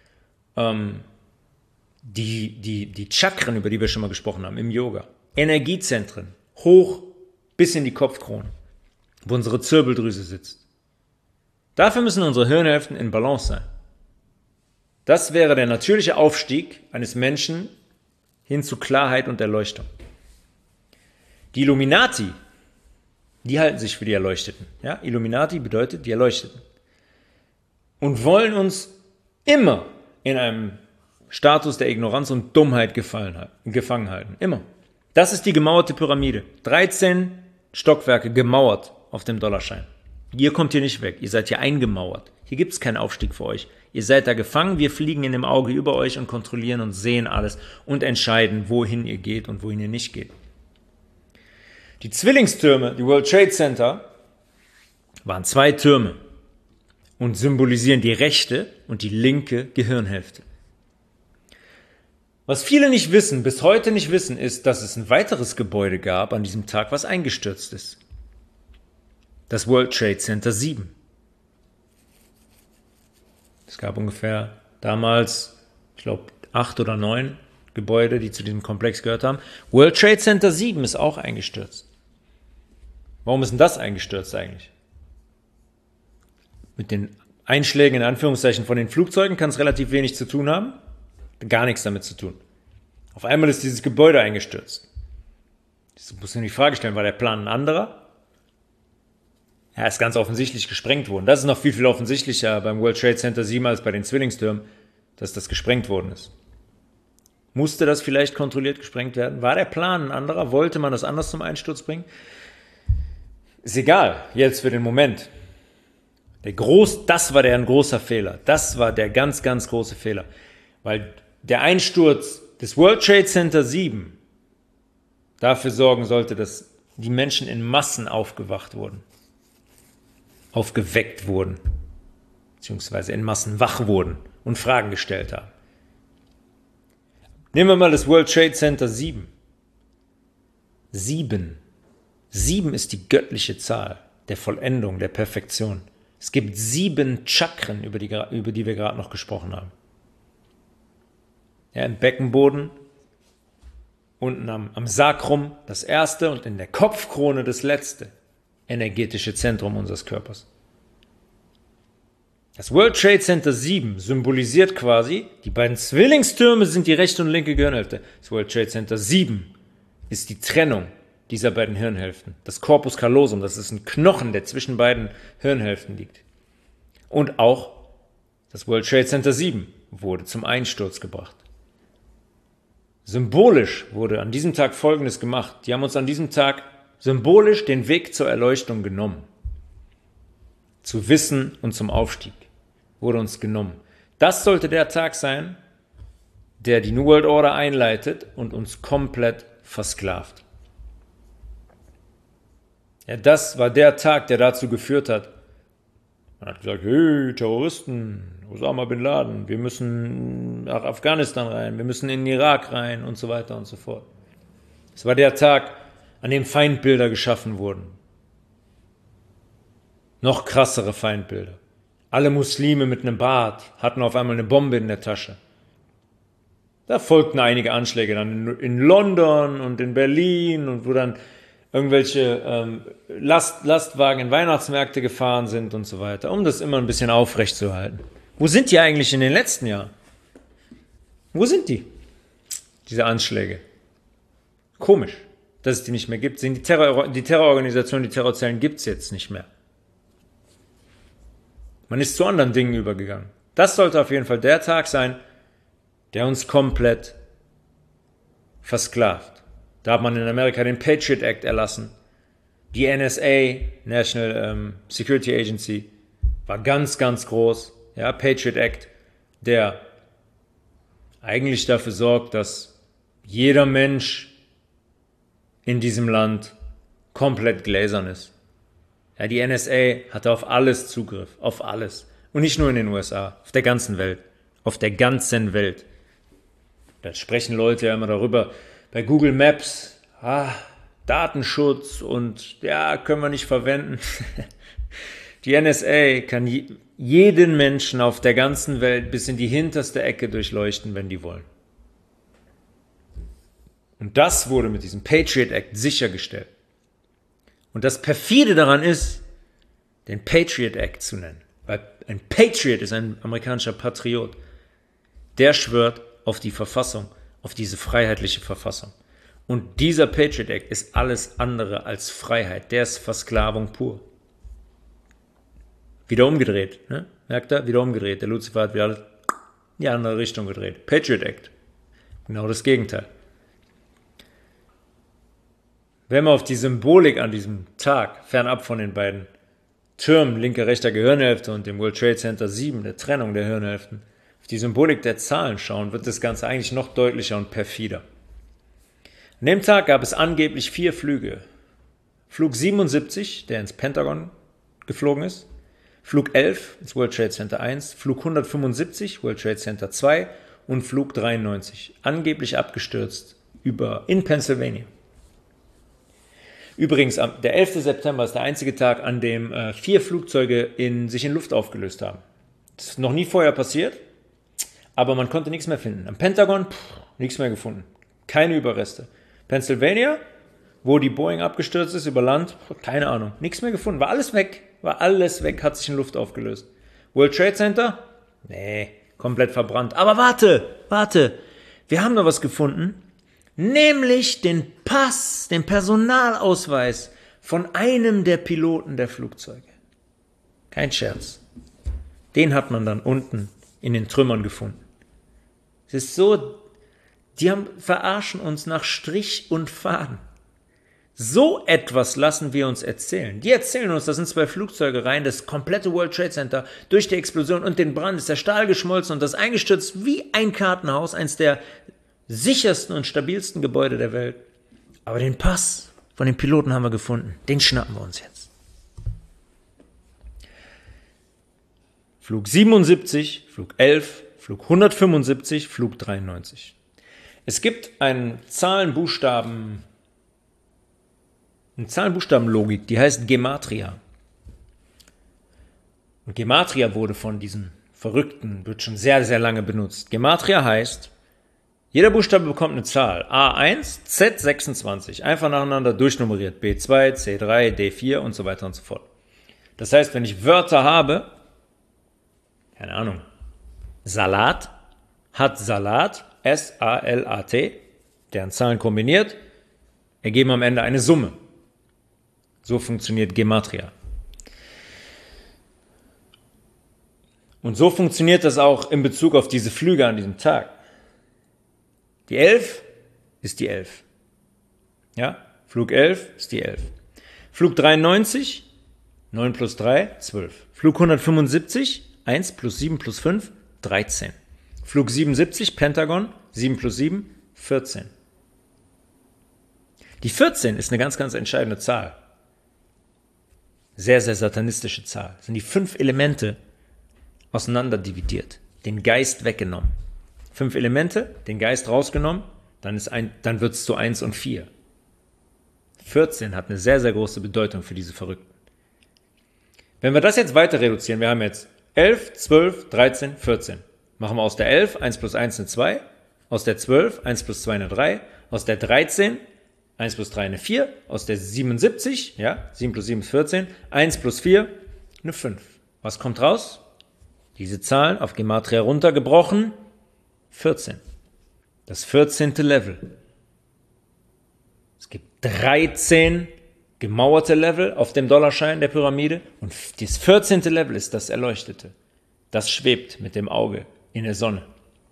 die Chakren, über die wir schon mal gesprochen haben, im Yoga. Energiezentren, hoch bis in die Kopfkrone, wo unsere Zirbeldrüse sitzt. Dafür müssen unsere Hirnhälften in Balance sein. Das wäre der natürliche Aufstieg eines Menschen hin zu Klarheit und Erleuchtung. Die Illuminati, die halten sich für die Erleuchteten. Ja? Illuminati bedeutet die Erleuchteten. Und wollen uns immer in einem Status der Ignoranz und Dummheit gefangen halten. Immer. Das ist die gemauerte Pyramide. 13 Stockwerke gemauert auf dem Dollarschein. Ihr kommt hier nicht weg. Ihr seid hier eingemauert. Hier gibt es keinen Aufstieg für euch. Ihr seid da gefangen. Wir fliegen in dem Auge über euch und kontrollieren und sehen alles und entscheiden, wohin ihr geht und wohin ihr nicht geht. Die Zwillingstürme, die World Trade Center, waren 2 Türme und symbolisieren die rechte und die linke Gehirnhälfte. Was viele nicht wissen, bis heute nicht wissen, ist, dass es ein weiteres Gebäude gab an diesem Tag, was eingestürzt ist. Das World Trade Center 7. Es gab ungefähr damals, ich glaube, 8 oder 9 Gebäude, die zu diesem Komplex gehört haben. World Trade Center 7 ist auch eingestürzt. Warum ist denn das eingestürzt eigentlich? Mit den Einschlägen in Anführungszeichen von den Flugzeugen kann es relativ wenig zu tun haben. Gar nichts damit zu tun. Auf einmal ist dieses Gebäude eingestürzt. Jetzt muss man die Frage stellen, war der Plan ein anderer? Ja, ist ganz offensichtlich gesprengt worden. Das ist noch viel, viel offensichtlicher beim World Trade Center 7 als bei den Zwillingstürmen, dass das gesprengt worden ist. Musste das vielleicht kontrolliert gesprengt werden? War der Plan ein anderer? Wollte man das anders zum Einsturz bringen? Ist egal, jetzt für den Moment. Das war ein großer Fehler. Das war der ganz, ganz große Fehler. Weil der Einsturz des World Trade Center 7 dafür sorgen sollte, dass die Menschen in Massen aufgeweckt wurden, beziehungsweise in Massen wach wurden und Fragen gestellt haben. Nehmen wir mal das World Trade Center 7. 7 ist die göttliche Zahl der Vollendung, der Perfektion. Es gibt 7 Chakren, über die wir gerade noch gesprochen haben. Ja, im Beckenboden, unten am Sakrum das erste und in der Kopfkrone das letzte energetische Zentrum unseres Körpers. Das World Trade Center 7 symbolisiert quasi, die beiden Zwillingstürme sind die rechte und linke Gehirnhälfte. Das World Trade Center 7 ist die Trennung dieser beiden Hirnhälften. Das Corpus callosum, das ist ein Knochen, der zwischen beiden Hirnhälften liegt. Und auch das World Trade Center 7 wurde zum Einsturz gebracht. Symbolisch wurde an diesem Tag Folgendes gemacht. Die haben uns an diesem Tag symbolisch den Weg zur Erleuchtung genommen. Zu Wissen und zum Aufstieg wurde uns genommen. Das sollte der Tag sein, der die New World Order einleitet und uns komplett versklavt. Ja, das war der Tag, der dazu geführt hat. Man hat gesagt, hey, Terroristen, Osama Bin Laden, wir müssen nach Afghanistan rein, wir müssen in den Irak rein und so weiter und so fort. Es war der Tag, an dem Feindbilder geschaffen wurden. Noch krassere Feindbilder. Alle Muslime mit einem Bart hatten auf einmal eine Bombe in der Tasche. Da folgten einige Anschläge dann in London und in Berlin und wo dann irgendwelche Lastwagen in Weihnachtsmärkte gefahren sind und so weiter, um das immer ein bisschen aufrecht zu halten. Wo sind die eigentlich in den letzten Jahren? Wo sind die? Diese Anschläge. Komisch, dass es die nicht mehr gibt. Die Terrororganisationen, die Terrorzellen gibt es jetzt nicht mehr. Man ist zu anderen Dingen übergegangen. Das sollte auf jeden Fall der Tag sein, der uns komplett versklavt. Da hat man in Amerika den Patriot Act erlassen. Die NSA, National Security Agency, war ganz, ganz groß. Ja, Patriot Act, der eigentlich dafür sorgt, dass jeder Mensch in diesem Land komplett gläsern ist. Ja, die NSA hatte auf alles Zugriff, auf alles. Und nicht nur in den USA, auf der ganzen Welt. Auf der ganzen Welt. Da sprechen Leute ja immer darüber, bei Google Maps, Datenschutz und ja, können wir nicht verwenden. Die NSA kann jeden Menschen auf der ganzen Welt bis in die hinterste Ecke durchleuchten, wenn die wollen. Und das wurde mit diesem Patriot Act sichergestellt. Und das perfide daran ist, den Patriot Act zu nennen. Weil ein Patriot ist ein amerikanischer Patriot. Der schwört auf die Verfassung, auf diese freiheitliche Verfassung. Und dieser Patriot Act ist alles andere als Freiheit. Der ist Versklavung pur. Wieder umgedreht. Ne? Merkt ihr? Wieder umgedreht. Der Lucifer hat wieder alles in die andere Richtung gedreht. Patriot Act. Genau das Gegenteil. Wenn wir auf die Symbolik an diesem Tag, fernab von den beiden Türmen, linker, rechter Gehirnhälfte und dem World Trade Center 7, der Trennung der Hirnhälften, auf die Symbolik der Zahlen schauen, wird das Ganze eigentlich noch deutlicher und perfider. An dem Tag gab es angeblich 4 Flüge. Flug 77, der ins Pentagon geflogen ist, Flug 11 ins World Trade Center 1, Flug 175, World Trade Center 2 und Flug 93, angeblich abgestürzt in Pennsylvania. Übrigens, der 11. September ist der einzige Tag, an dem 4 Flugzeuge sich in Luft aufgelöst haben. Das ist noch nie vorher passiert, aber man konnte nichts mehr finden. Am Pentagon, nichts mehr gefunden. Keine Überreste. Pennsylvania, wo die Boeing abgestürzt ist, über Land, keine Ahnung. Nichts mehr gefunden. War alles weg, hat sich in Luft aufgelöst. World Trade Center? Nee, komplett verbrannt. Aber warte, wir haben noch was gefunden. Nämlich den Pass, den Personalausweis von einem der Piloten der Flugzeuge. Kein Scherz. Den hat man dann unten in den Trümmern gefunden. Es ist so, die verarschen uns nach Strich und Faden. So etwas lassen wir uns erzählen. Die erzählen uns, da sind 2 Flugzeuge rein, das komplette World Trade Center, durch die Explosion und den Brand ist der Stahl geschmolzen und das eingestürzt wie ein Kartenhaus, eins der sichersten und stabilsten Gebäude der Welt. Aber den Pass von den Piloten haben wir gefunden. Den schnappen wir uns jetzt. Flug 77, Flug 11, Flug 175, Flug 93. Es gibt eine Zahlen-Buchstaben-Logik, die heißt Gematria. Und Gematria wurde von diesen Verrückten, wird schon sehr, sehr lange benutzt. Gematria heißt, jeder Buchstabe bekommt eine Zahl. A1, Z26, einfach nacheinander durchnummeriert. B2, C3, D4 und so weiter und so fort. Das heißt, wenn ich Wörter habe, keine Ahnung, Salat, hat Salat, S-A-L-A-T, deren Zahlen kombiniert, ergeben am Ende eine Summe. So funktioniert Gematria. Und so funktioniert das auch in Bezug auf diese Flüge an diesem Tag. Die 11 ist die 11. Ja, Flug 11 ist die 11. Flug 93, 9 plus 3, 12. Flug 175, 1 plus 7 plus 5, 13. Flug 77, Pentagon, 7 plus 7, 14. Die 14 ist eine ganz, ganz entscheidende Zahl. Sehr, sehr satanistische Zahl. Das sind die 5 Elemente auseinanderdividiert, den Geist weggenommen. 5 Elemente, den Geist rausgenommen, dann wird es zu 1 und 4. 14 hat eine sehr, sehr große Bedeutung für diese Verrückten. Wenn wir das jetzt weiter reduzieren, wir haben jetzt 11, 12, 13, 14. Machen wir aus der 11, 1 plus 1 eine 2, aus der 12, 1 plus 2 eine 3, aus der 13, 1 plus 3 eine 4, aus der 77, ja, 7 plus 7 ist 14, 1 plus 4 eine 5. Was kommt raus? Diese Zahlen auf Gematria runtergebrochen, 14. Das 14. Level. Es gibt 13 gemauerte Level auf dem Dollarschein der Pyramide und das 14. Level ist das Erleuchtete. Das schwebt mit dem Auge in der Sonne.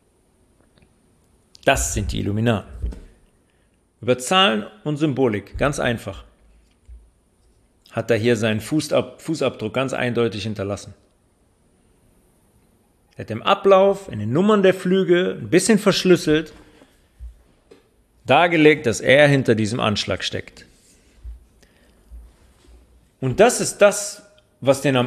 Das sind die Illuminaten. Über Zahlen und Symbolik, ganz einfach, hat er hier seinen Fußabdruck ganz eindeutig hinterlassen. Er hat im Ablauf, in den Nummern der Flüge, ein bisschen verschlüsselt, dargelegt, dass er hinter diesem Anschlag steckt. Und das ist das, was ihn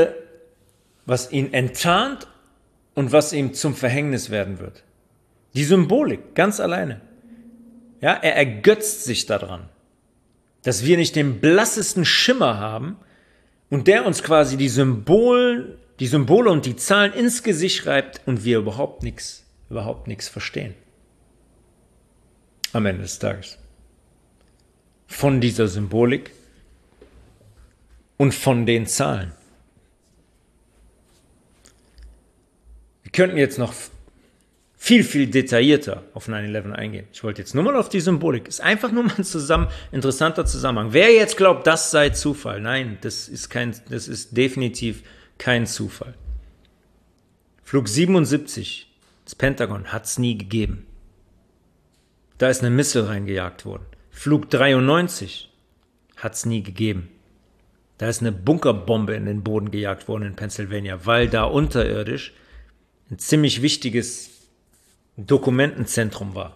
enttarnt und was ihm zum Verhängnis werden wird. Die Symbolik, ganz alleine. Ja, er ergötzt sich daran, dass wir nicht den blassesten Schimmer haben und der uns quasi die Symbole und die Zahlen ins Gesicht schreibt und wir überhaupt nichts verstehen. Am Ende des Tages. Von dieser Symbolik und von den Zahlen. Wir könnten jetzt noch viel, viel detaillierter auf 9/11 eingehen. Ich wollte jetzt nur mal auf die Symbolik. Ist einfach nur mal ein interessanter Zusammenhang. Wer jetzt glaubt, das sei Zufall, nein, das ist definitiv kein Zufall. Flug 77, das Pentagon, hat es nie gegeben. Da ist eine Missile reingejagt worden. Flug 93 hat es nie gegeben. Da ist eine Bunkerbombe in den Boden gejagt worden in Pennsylvania, weil da unterirdisch ein ziemlich wichtiges Dokumentenzentrum war.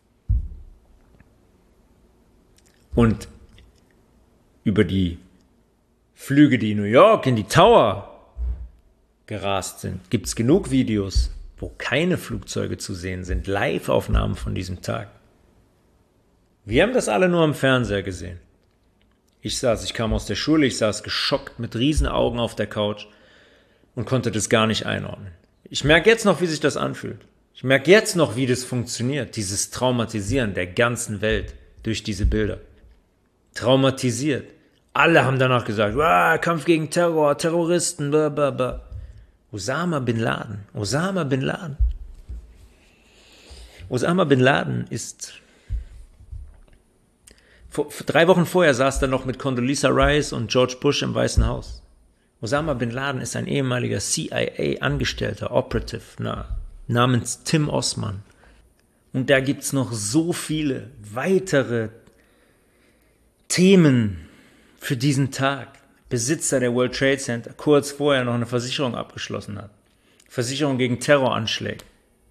Und über die Flüge, die in New York in die Tower gerast sind, gibt es genug Videos, wo keine Flugzeuge zu sehen sind, Live-Aufnahmen von diesem Tag. Wir haben das alle nur am Fernseher gesehen. Ich kam aus der Schule, ich saß geschockt mit riesen Augen auf der Couch und konnte das gar nicht einordnen. Ich merke jetzt noch, wie sich das anfühlt. Ich merke jetzt noch, wie das funktioniert, dieses Traumatisieren der ganzen Welt durch diese Bilder. Traumatisiert. Alle haben danach gesagt, Kampf gegen Terror, Terroristen, blablabla. Osama Bin Laden. Osama Bin Laden ist... 3 Wochen vorher saß er noch mit Condoleezza Rice und George Bush im Weißen Haus. Osama Bin Laden ist ein ehemaliger CIA-Angestellter, Operative, namens Tim Osman. Und da gibt's noch so viele weitere Themen für diesen Tag. Besitzer der World Trade Center kurz vorher noch eine Versicherung abgeschlossen hat. Versicherung gegen Terroranschläge.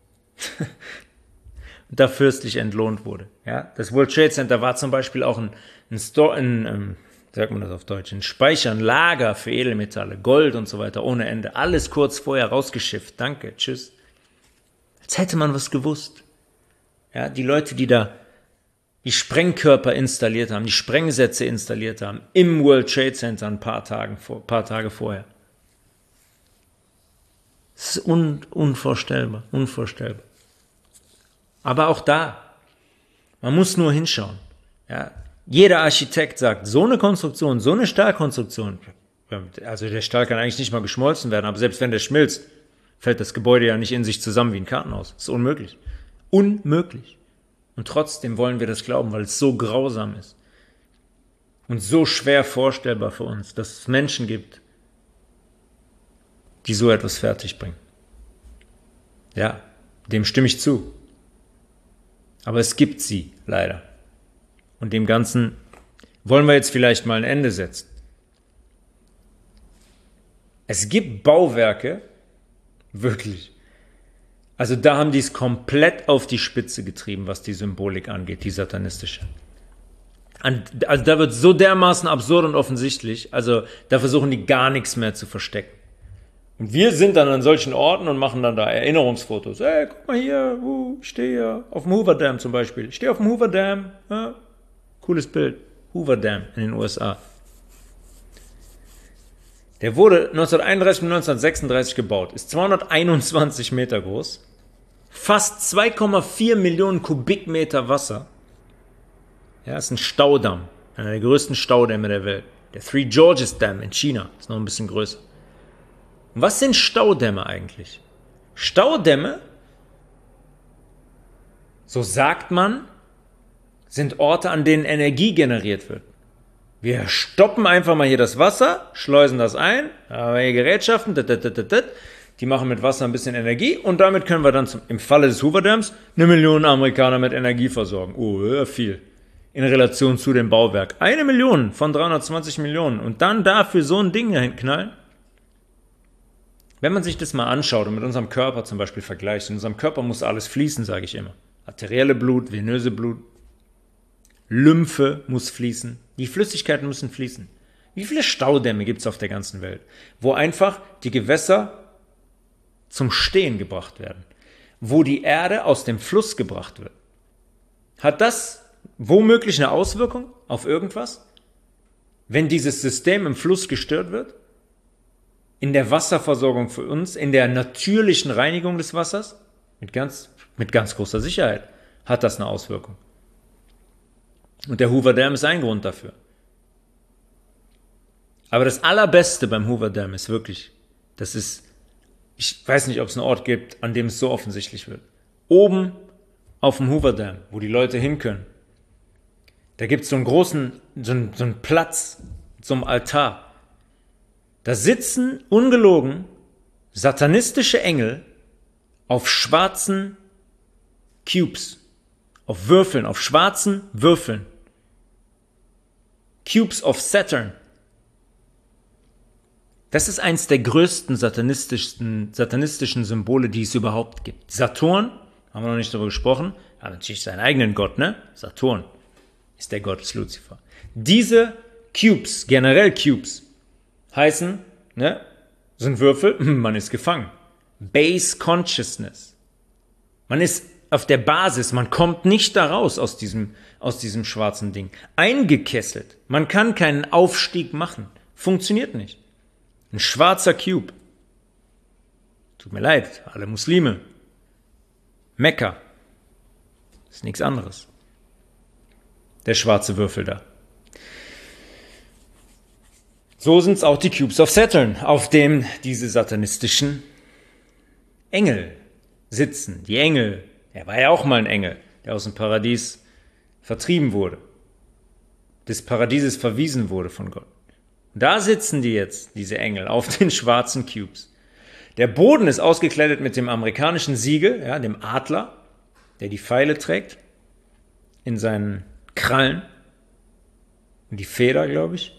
Und da fürstlich entlohnt wurde. Ja, das World Trade Center war zum Beispiel auch ein sagt man das auf Deutsch, ein Speicher, ein Lager für Edelmetalle, Gold und so weiter ohne Ende. Alles kurz vorher rausgeschifft. Danke, tschüss. Als hätte man was gewusst. Ja, die Leute, die da die Sprengkörper installiert haben, die Sprengsätze installiert haben, im World Trade Center ein paar Tage vorher. Das ist unvorstellbar. Aber auch da, man muss nur hinschauen. Ja, jeder Architekt sagt, so eine Konstruktion, so eine Stahlkonstruktion, also der Stahl kann eigentlich nicht mal geschmolzen werden, aber selbst wenn der schmilzt, fällt das Gebäude ja nicht in sich zusammen wie ein Kartenhaus. Das ist unmöglich. Unmöglich. Und trotzdem wollen wir das glauben, weil es so grausam ist. Und so schwer vorstellbar für uns, dass es Menschen gibt, die so etwas fertigbringen. Ja, dem stimme ich zu. Aber es gibt sie, leider. Und dem Ganzen wollen wir jetzt vielleicht mal ein Ende setzen. Es gibt Bauwerke, wirklich. Also da haben die es komplett auf die Spitze getrieben, was die Symbolik angeht, die satanistische. Also da wird so dermaßen absurd und offensichtlich, also da versuchen die gar nichts mehr zu verstecken. Und wir sind dann an solchen Orten und machen dann da Erinnerungsfotos. Hey, guck mal hier, ich stehe hier auf dem Hoover Dam zum Beispiel. Ich stehe auf dem Hoover Dam. Ja, cooles Bild. Hoover Dam in den USA. Der wurde 1931 und 1936 gebaut, ist 221 Meter groß, fast 2,4 Millionen Kubikmeter Wasser. Ja, ist ein Staudamm, einer der größten Staudämme der Welt. Der Three Gorges Dam in China ist noch ein bisschen größer. Und was sind Staudämme eigentlich? Staudämme, so sagt man, sind Orte, an denen Energie generiert wird. Wir stoppen einfach mal hier das Wasser, schleusen das ein, haben hier Gerätschaften, die machen mit Wasser ein bisschen Energie und damit können wir dann im Falle des Hoover Dams 1 Million Amerikaner mit Energie versorgen. Oh, viel. In Relation zu dem Bauwerk. 1 Million von 320 Millionen und dann dafür so ein Ding dahin knallen. Wenn man sich das mal anschaut und mit unserem Körper zum Beispiel vergleicht, in unserem Körper muss alles fließen, sage ich immer. Arterielle Blut, venöse Blut, Lymphe muss fließen. Die Flüssigkeiten müssen fließen. Wie viele Staudämme gibt es auf der ganzen Welt, wo einfach die Gewässer zum Stehen gebracht werden, wo die Erde aus dem Fluss gebracht wird? Hat das womöglich eine Auswirkung auf irgendwas, wenn dieses System im Fluss gestört wird? In der Wasserversorgung für uns, in der natürlichen Reinigung des Wassers? Mit ganz großer Sicherheit hat das eine Auswirkung. Und der Hoover Dam ist ein Grund dafür. Aber das Allerbeste beim Hoover Dam ist wirklich, ich weiß nicht, ob es einen Ort gibt, an dem es so offensichtlich wird. Oben auf dem Hoover Dam, wo die Leute hin können, da gibt es so einen großen, so einen Platz, so einen Altar. Da sitzen, ungelogen, satanistische Engel auf schwarzen Cubes, auf Würfeln, auf schwarzen Würfeln. Cubes of Saturn. Das ist eins der größten satanistischen Symbole, die es überhaupt gibt. Saturn, haben wir noch nicht darüber gesprochen, hat natürlich seinen eigenen Gott, ne? Saturn ist der Gott des Luzifer. Diese Cubes, generell Cubes, heißen, ne, sind Würfel, man ist gefangen. Base Consciousness. Man ist auf der Basis, man kommt nicht da raus aus diesem schwarzen Ding. Eingekesselt. Man kann keinen Aufstieg machen. Funktioniert nicht. Ein schwarzer Cube. Tut mir leid, alle Muslime. Mekka. Ist nichts anderes. Der schwarze Würfel da. So sind es auch die Cubes of Saturn, auf dem diese satanistischen Engel sitzen. Die Engel, er war ja auch mal ein Engel, der aus dem Paradies vertrieben wurde, des Paradieses verwiesen wurde von Gott. Und da sitzen die jetzt, diese Engel, auf den schwarzen Cubes. Der Boden ist ausgekleidet mit dem amerikanischen Siegel, ja, dem Adler, der die Pfeile trägt in seinen Krallen. und die Feder, glaube ich.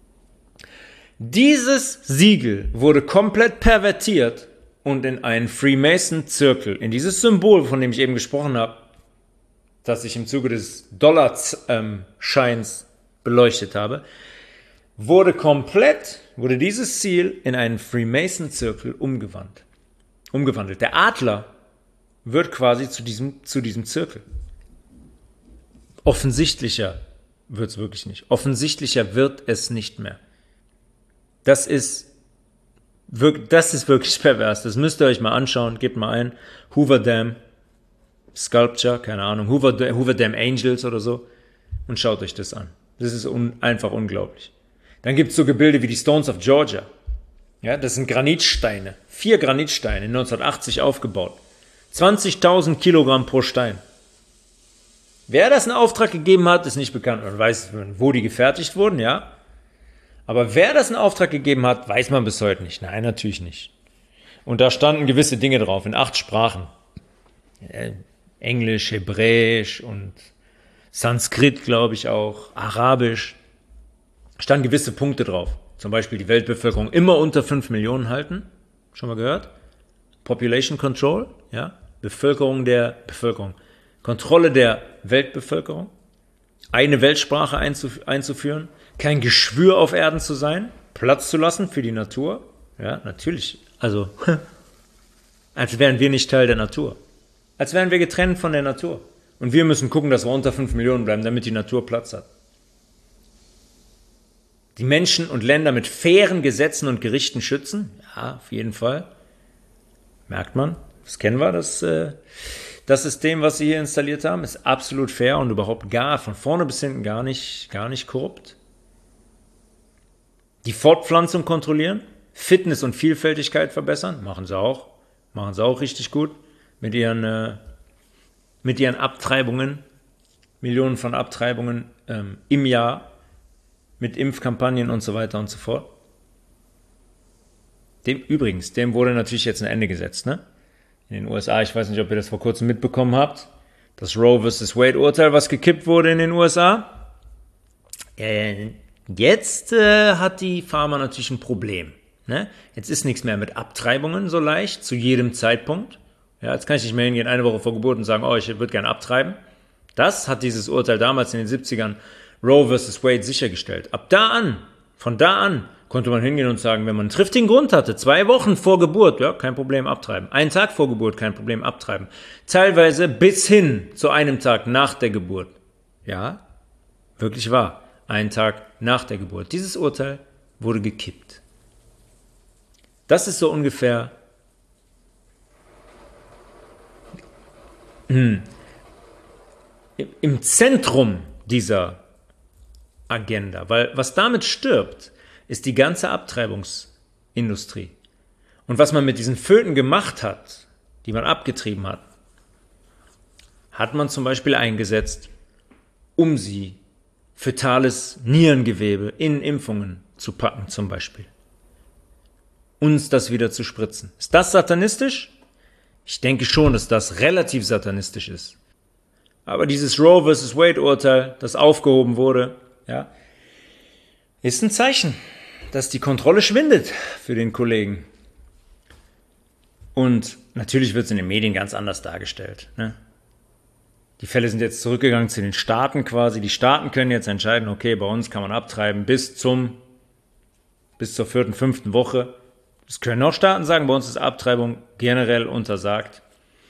Dieses Siegel wurde komplett pervertiert und in einen Freemason-Zirkel, in dieses Symbol, von dem ich eben gesprochen habe, das ich im Zuge des Dollarscheins beleuchtet habe, wurde dieses Ziel in einen Freemason-Zirkel umgewandelt. Der Adler wird quasi zu diesem Zirkel. Offensichtlicher wird es wirklich nicht. Offensichtlicher wird es nicht mehr. Das ist wirklich pervers. Das müsst ihr euch mal anschauen. Gebt mal ein. Hoover Dam Sculpture, keine Ahnung. Hoover Dam Angels oder so. Und schaut euch das an. Das ist einfach unglaublich. Dann gibt es so Gebilde wie die Stones of Georgia. Ja, das sind Granitsteine. 4 Granitsteine, 1980 aufgebaut. 20.000 Kilogramm pro Stein. Wer das in Auftrag gegeben hat, ist nicht bekannt. Man weiß, wo die gefertigt wurden, ja. Aber wer das in Auftrag gegeben hat, weiß man bis heute nicht. Nein, natürlich nicht. Und da standen gewisse Dinge drauf, in 8 Sprachen. Englisch, Hebräisch und Sanskrit, glaube ich auch, Arabisch. Standen gewisse Punkte drauf. Zum Beispiel die Weltbevölkerung immer unter 5 Millionen halten. Schon mal gehört? Population Control, ja. Kontrolle der Weltbevölkerung. Eine Weltsprache einzuführen. Kein Geschwür auf Erden zu sein. Platz zu lassen für die Natur. Ja, natürlich. Also, als wären wir nicht Teil der Natur. Als wären wir getrennt von der Natur. Und wir müssen gucken, dass wir unter 5 Millionen bleiben, damit die Natur Platz hat. Die Menschen und Länder mit fairen Gesetzen und Gerichten schützen. Ja, auf jeden Fall. Merkt man. Das kennen wir, das System, was sie hier installiert haben, ist absolut fair und überhaupt von vorne bis hinten gar nicht korrupt. Die Fortpflanzung kontrollieren, Fitness und Vielfältigkeit verbessern, machen sie auch richtig gut mit ihren Abtreibungen, Millionen von Abtreibungen im Jahr, mit Impfkampagnen und so weiter und so fort. Dem wurde natürlich jetzt ein Ende gesetzt, ne? In den USA, ich weiß nicht, ob ihr das vor kurzem mitbekommen habt, das Roe vs. Wade-Urteil, was gekippt wurde in den USA. Jetzt hat die Pharma natürlich ein Problem. Ne? Jetzt ist nichts mehr mit Abtreibungen so leicht, zu jedem Zeitpunkt. Ja, jetzt kann ich nicht mehr hingehen, eine Woche vor Geburt und sagen, ich würde gerne abtreiben. Das hat dieses Urteil damals in den 70ern Roe vs. Wade sichergestellt. Von da an, konnte man hingehen und sagen, wenn man einen triftigen Grund hatte, 2 Wochen vor Geburt, ja, kein Problem abtreiben. 1 Tag vor Geburt, kein Problem abtreiben. Teilweise bis hin zu einem Tag nach der Geburt. Ja, wirklich wahr. 1 Tag nach der Geburt. Dieses Urteil wurde gekippt. Das ist so ungefähr im Zentrum dieser Agenda. Weil was damit stirbt, ist die ganze Abtreibungsindustrie. Und was man mit diesen Föten gemacht hat, die man abgetrieben hat, hat man zum Beispiel eingesetzt, um sie fetales Nierengewebe in Impfungen zu packen zum Beispiel. Uns das wieder zu spritzen. Ist das satanistisch? Ich denke schon, dass das relativ satanistisch ist. Aber dieses Roe vs. Wade-Urteil, das aufgehoben wurde, ja, ist ein Zeichen, dass die Kontrolle schwindet für den Kollegen. Und natürlich wird es in den Medien ganz anders dargestellt. Ne? Die Fälle sind jetzt zurückgegangen zu den Staaten quasi. Die Staaten können jetzt entscheiden, okay, bei uns kann man abtreiben bis zur 4., 5. Woche. Das können auch Staaten sagen, bei uns ist Abtreibung generell untersagt.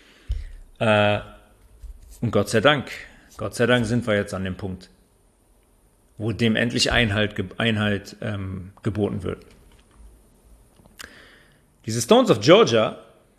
Und Gott sei Dank sind wir jetzt an dem Punkt, wo dem endlich Einhalt geboten wird. Diese Stones of Georgia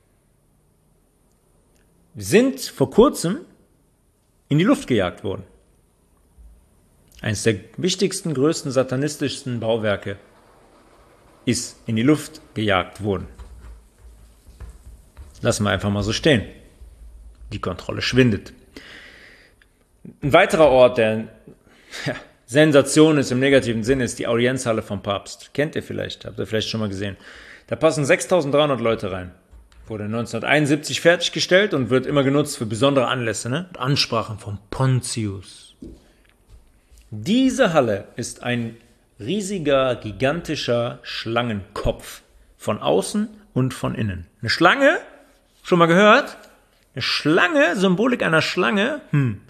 sind vor kurzem in die Luft gejagt worden. Eines der wichtigsten, größten, satanistischsten Bauwerke ist in die Luft gejagt worden. Lassen wir einfach mal so stehen. Die Kontrolle schwindet. Ein weiterer Ort, der Sensation ist im negativen Sinne, ist die Audienzhalle vom Papst. Kennt ihr vielleicht, habt ihr vielleicht schon mal gesehen. Da passen 6.300 Leute rein. Wurde 1971 fertiggestellt und wird immer genutzt für besondere Anlässe, ne? Ansprachen von Pontius. Diese Halle ist ein riesiger, gigantischer Schlangenkopf. Von außen und von innen. Eine Schlange? Schon mal gehört? Eine Schlange, Symbolik einer Schlange?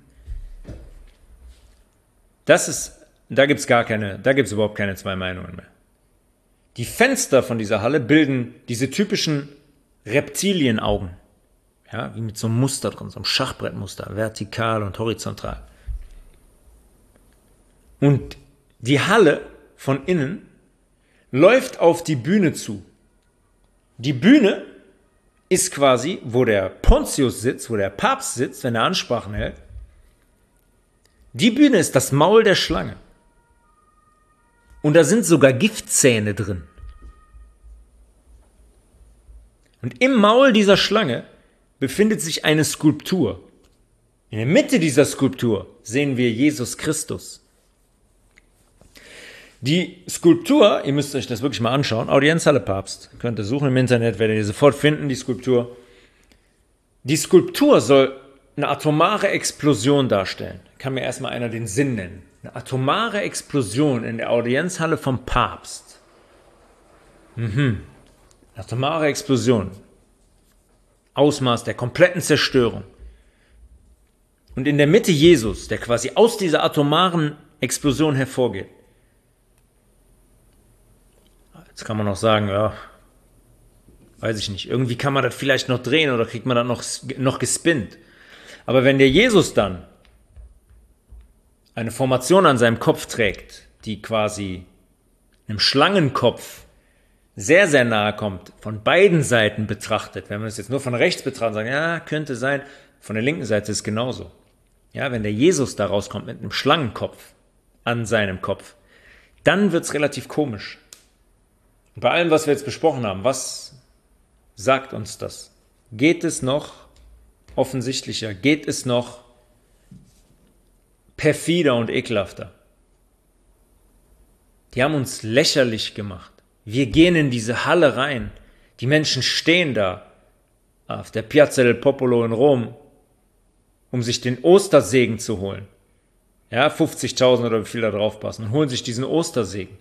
Da gibt's überhaupt keine zwei Meinungen mehr. Die Fenster von dieser Halle bilden diese typischen Reptilienaugen. Ja, wie mit so einem Muster drin, so einem Schachbrettmuster, vertikal und horizontal. Und die Halle von innen läuft auf die Bühne zu. Die Bühne ist quasi, wo der Pontius sitzt, wo der Papst sitzt, wenn er Ansprachen hält. Die Bühne ist das Maul der Schlange. Und da sind sogar Giftzähne drin. Und im Maul dieser Schlange befindet sich eine Skulptur. In der Mitte dieser Skulptur sehen wir Jesus Christus. Die Skulptur, ihr müsst euch das wirklich mal anschauen, Audienzhalle Papst, könnt ihr suchen im Internet, werdet ihr sofort finden, die Skulptur. Die Skulptur soll eine atomare Explosion darstellen. Kann mir erstmal einer den Sinn nennen. Eine atomare Explosion in der Audienzhalle vom Papst. Atomare Explosion. Ausmaß der kompletten Zerstörung. Und in der Mitte Jesus, der quasi aus dieser atomaren Explosion hervorgeht. Jetzt kann man noch sagen, ja, weiß ich nicht, irgendwie kann man das vielleicht noch drehen oder kriegt man das noch gespinnt. Aber wenn der Jesus dann eine Formation an seinem Kopf trägt, die quasi einem Schlangenkopf sehr, sehr nahe kommt, von beiden Seiten betrachtet, wenn wir es jetzt nur von rechts betrachten, sagen, ja, könnte sein, von der linken Seite ist es genauso. Ja, wenn der Jesus da rauskommt mit einem Schlangenkopf an seinem Kopf, dann wird es relativ komisch. Und bei allem, was wir jetzt besprochen haben, was sagt uns das? Geht es noch offensichtlicher? Geht es noch perfider und ekelhafter? Die haben uns lächerlich gemacht. Wir gehen in diese Halle rein. Die Menschen stehen da auf der Piazza del Popolo in Rom, um sich den Ostersegen zu holen. Ja, 50.000 oder wie viel da drauf passen und holen sich diesen Ostersegen.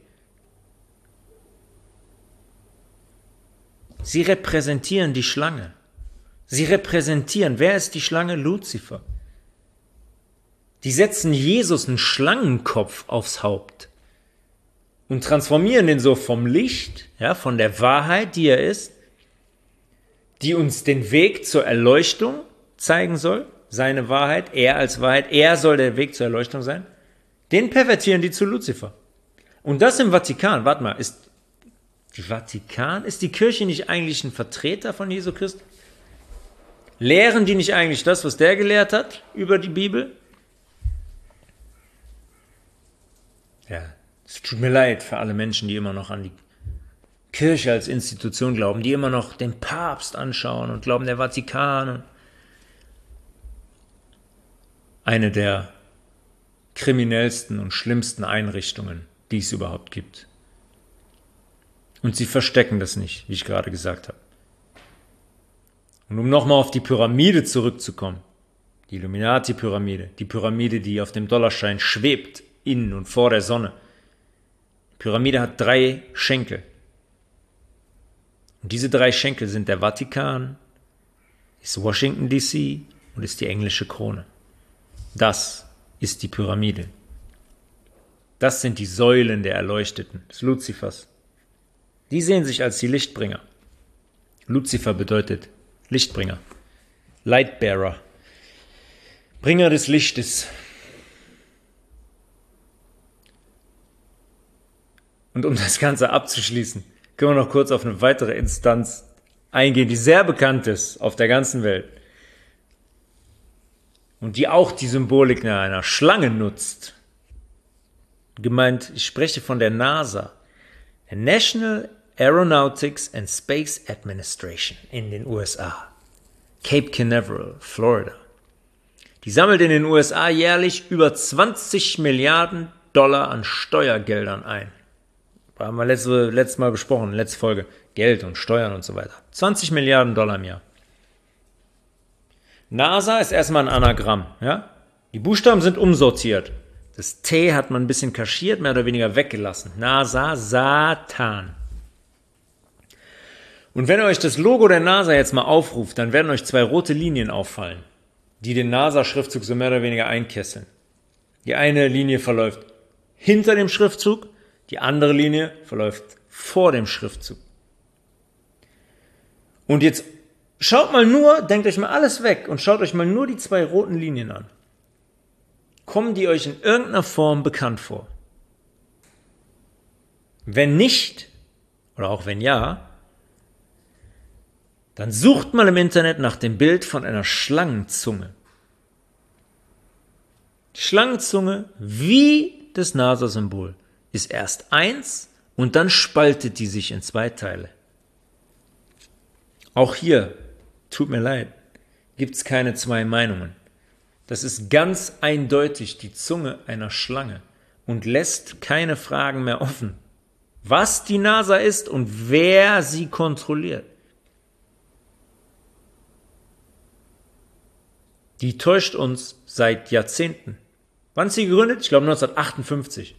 Sie repräsentieren die Schlange. Wer ist die Schlange? Luzifer. Die setzen Jesus einen Schlangenkopf aufs Haupt und transformieren den so vom Licht, ja, von der Wahrheit, die er ist, die uns den Weg zur Erleuchtung zeigen soll, seine Wahrheit, er als Wahrheit, er soll der Weg zur Erleuchtung sein, den pervertieren die zu Luzifer. Und das im Vatikan, warte mal, ist die Kirche nicht eigentlich ein Vertreter von Jesu Christus? Lehren die nicht eigentlich das, was der gelehrt hat über die Bibel? Ja, es tut mir leid für alle Menschen, die immer noch an die Kirche als Institution glauben, die immer noch den Papst anschauen und glauben, der Vatikan. Eine der kriminellsten und schlimmsten Einrichtungen, die es überhaupt gibt. Und sie verstecken das nicht, wie ich gerade gesagt habe. Und um nochmal auf die Pyramide zurückzukommen, die Illuminati-Pyramide, die Pyramide, die auf dem Dollarschein schwebt, in und vor der Sonne. Die Pyramide hat 3 Schenkel. Und diese 3 Schenkel sind der Vatikan, ist Washington DC und ist die englische Krone. Das ist die Pyramide. Das sind die Säulen der Erleuchteten, des Luzifers. Die sehen sich als die Lichtbringer. Luzifer bedeutet Lichtbringer, Lightbearer, Bringer des Lichtes. Und um das Ganze abzuschließen, können wir noch kurz auf eine weitere Instanz eingehen, die sehr bekannt ist auf der ganzen Welt und die auch die Symbolik einer Schlange nutzt. Gemeint, ich spreche von der NASA, der National Aeronautics and Space Administration in den USA, Cape Canaveral, Florida. Die sammelt in den USA jährlich über 20 Milliarden Dollar an Steuergeldern ein. Haben wir letztes Mal besprochen, letzte Folge. Geld und Steuern und so weiter. 20 Milliarden Dollar im Jahr. NASA ist erstmal ein Anagramm. Ja? Die Buchstaben sind umsortiert. Das T hat man ein bisschen kaschiert, mehr oder weniger weggelassen. NASA, Satan. Und wenn ihr euch das Logo der NASA jetzt mal aufruft, dann werden euch 2 rote Linien auffallen, die den NASA-Schriftzug so mehr oder weniger einkesseln. Die eine Linie verläuft hinter dem Schriftzug, die andere Linie verläuft vor dem Schriftzug. Und jetzt schaut mal nur, denkt euch mal alles weg und schaut euch mal nur die 2 roten Linien an. Kommen die euch in irgendeiner Form bekannt vor? Wenn nicht, oder auch wenn ja, dann sucht mal im Internet nach dem Bild von einer Schlangenzunge. Die Schlangenzunge, wie das NASA-Symbol, ist erst 1 und dann spaltet die sich in 2 Teile. Auch hier, tut mir leid, gibt es keine 2 Meinungen. Das ist ganz eindeutig die Zunge einer Schlange und lässt keine Fragen mehr offen, was die NASA ist und wer sie kontrolliert. Die täuscht uns seit Jahrzehnten. Wann ist sie gegründet? Ich glaube 1958.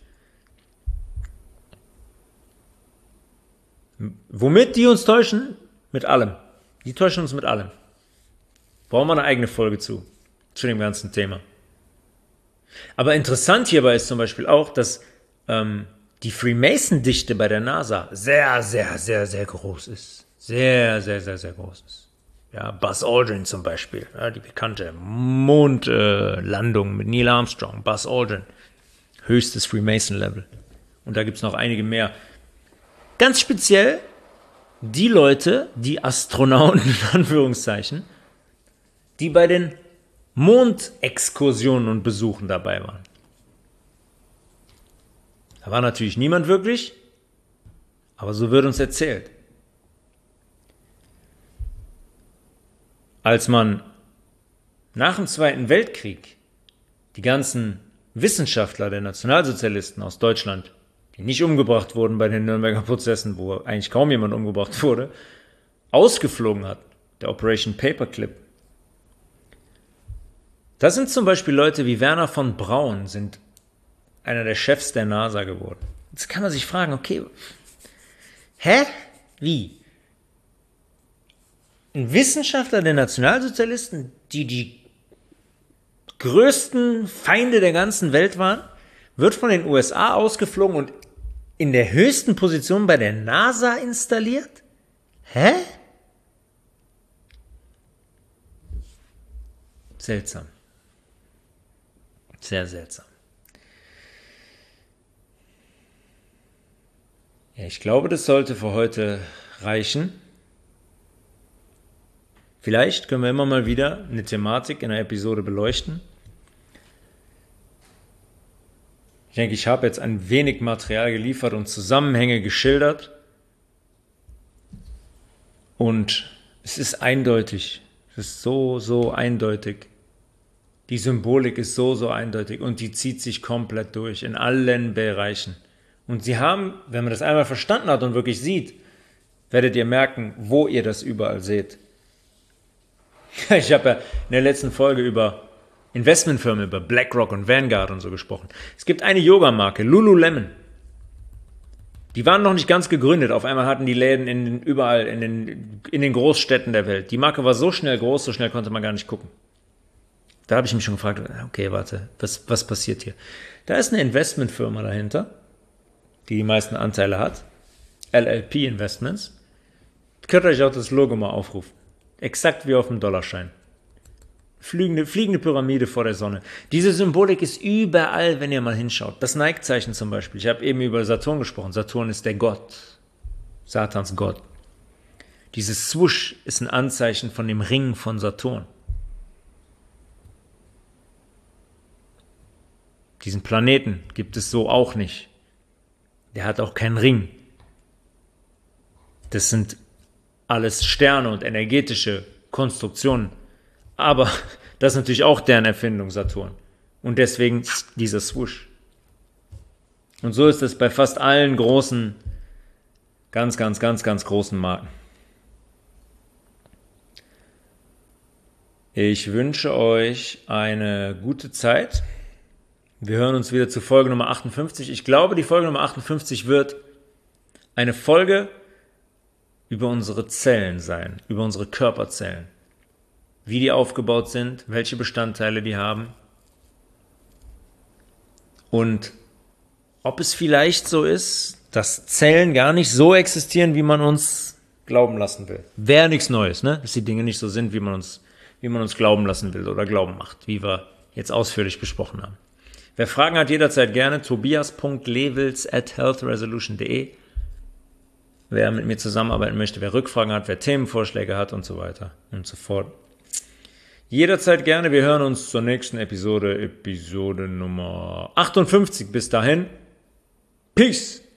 Womit die uns täuschen? Mit allem. Die täuschen uns mit allem. Brauchen wir eine eigene Folge zu dem ganzen Thema. Aber interessant hierbei ist zum Beispiel auch, dass die Freemason-Dichte bei der NASA sehr, sehr, sehr, sehr groß ist. Sehr, sehr, sehr, sehr groß ist. Ja, Buzz Aldrin zum Beispiel, ja, die bekannte Mondlandung mit Neil Armstrong, Buzz Aldrin, höchstes Freemason-Level. Und da gibt es noch einige mehr. Ganz speziell die Leute, die Astronauten in Anführungszeichen, die bei den Mondexkursionen und Besuchen dabei waren. Da war natürlich niemand wirklich, aber so wird uns erzählt. Als man nach dem Zweiten Weltkrieg die ganzen Wissenschaftler der Nationalsozialisten aus Deutschland, die nicht umgebracht wurden bei den Nürnberger Prozessen, wo eigentlich kaum jemand umgebracht wurde, ausgeflogen hat, der Operation Paperclip. Das sind zum Beispiel Leute wie Wernher von Braun, sind einer der Chefs der NASA geworden. Jetzt kann man sich fragen, okay, wie? Ein Wissenschaftler der Nationalsozialisten, die größten Feinde der ganzen Welt waren, wird von den USA ausgeflogen und in der höchsten Position bei der NASA installiert? Seltsam. Sehr seltsam. Ja, ich glaube, das sollte für heute reichen. Vielleicht können wir immer mal wieder eine Thematik in einer Episode beleuchten. Ich denke, ich habe jetzt ein wenig Material geliefert und Zusammenhänge geschildert. Und es ist eindeutig. Es ist so eindeutig. Die Symbolik ist so eindeutig und die zieht sich komplett durch in allen Bereichen. Und sie haben, wenn man das einmal verstanden hat und wirklich sieht, werdet ihr merken, wo ihr das überall seht. Ich habe ja in der letzten Folge über Investmentfirmen, über BlackRock und Vanguard und so gesprochen. Es gibt eine Yoga-Marke, Lululemon. Die waren noch nicht ganz gegründet. Auf einmal hatten die Läden überall in den Großstädten der Welt. Die Marke war so schnell groß, so schnell konnte man gar nicht gucken. Da habe ich mich schon gefragt, okay, warte, was passiert hier? Da ist eine Investmentfirma dahinter, die meisten Anteile hat. LLP Investments. Könnt ihr euch auch das Logo mal aufrufen. Exakt wie auf dem Dollarschein. Fliegende Pyramide vor der Sonne. Diese Symbolik ist überall, wenn ihr mal hinschaut. Das Nike-Zeichen zum Beispiel. Ich habe eben über Saturn gesprochen. Saturn ist der Gott. Satans Gott. Dieses Swoosh ist ein Anzeichen von dem Ring von Saturn. Diesen Planeten gibt es so auch nicht. Der hat auch keinen Ring. Das sind alles Sterne und energetische Konstruktionen. Aber das ist natürlich auch deren Erfindung, Saturn. Und deswegen dieser Swoosh. Und so ist es bei fast allen großen, ganz großen Marken. Ich wünsche euch eine gute Zeit. Wir hören uns wieder zu Folge Nummer 58. Ich glaube, die Folge Nummer 58 wird eine Folge über unsere Zellen sein, über unsere Körperzellen. Wie die aufgebaut sind, welche Bestandteile die haben und ob es vielleicht so ist, dass Zellen gar nicht so existieren, wie man uns glauben lassen will. Wäre nichts Neues, ne? Dass die Dinge nicht so sind, wie man uns glauben lassen will oder glauben macht, wie wir jetzt ausführlich besprochen haben. Wer Fragen hat, jederzeit gerne. tobias.levels@healthresolution.de. Wer mit mir zusammenarbeiten möchte, wer Rückfragen hat, wer Themenvorschläge hat und so weiter und so fort. Jederzeit gerne. Wir hören uns zur nächsten Episode Nummer 58. Bis dahin. Peace.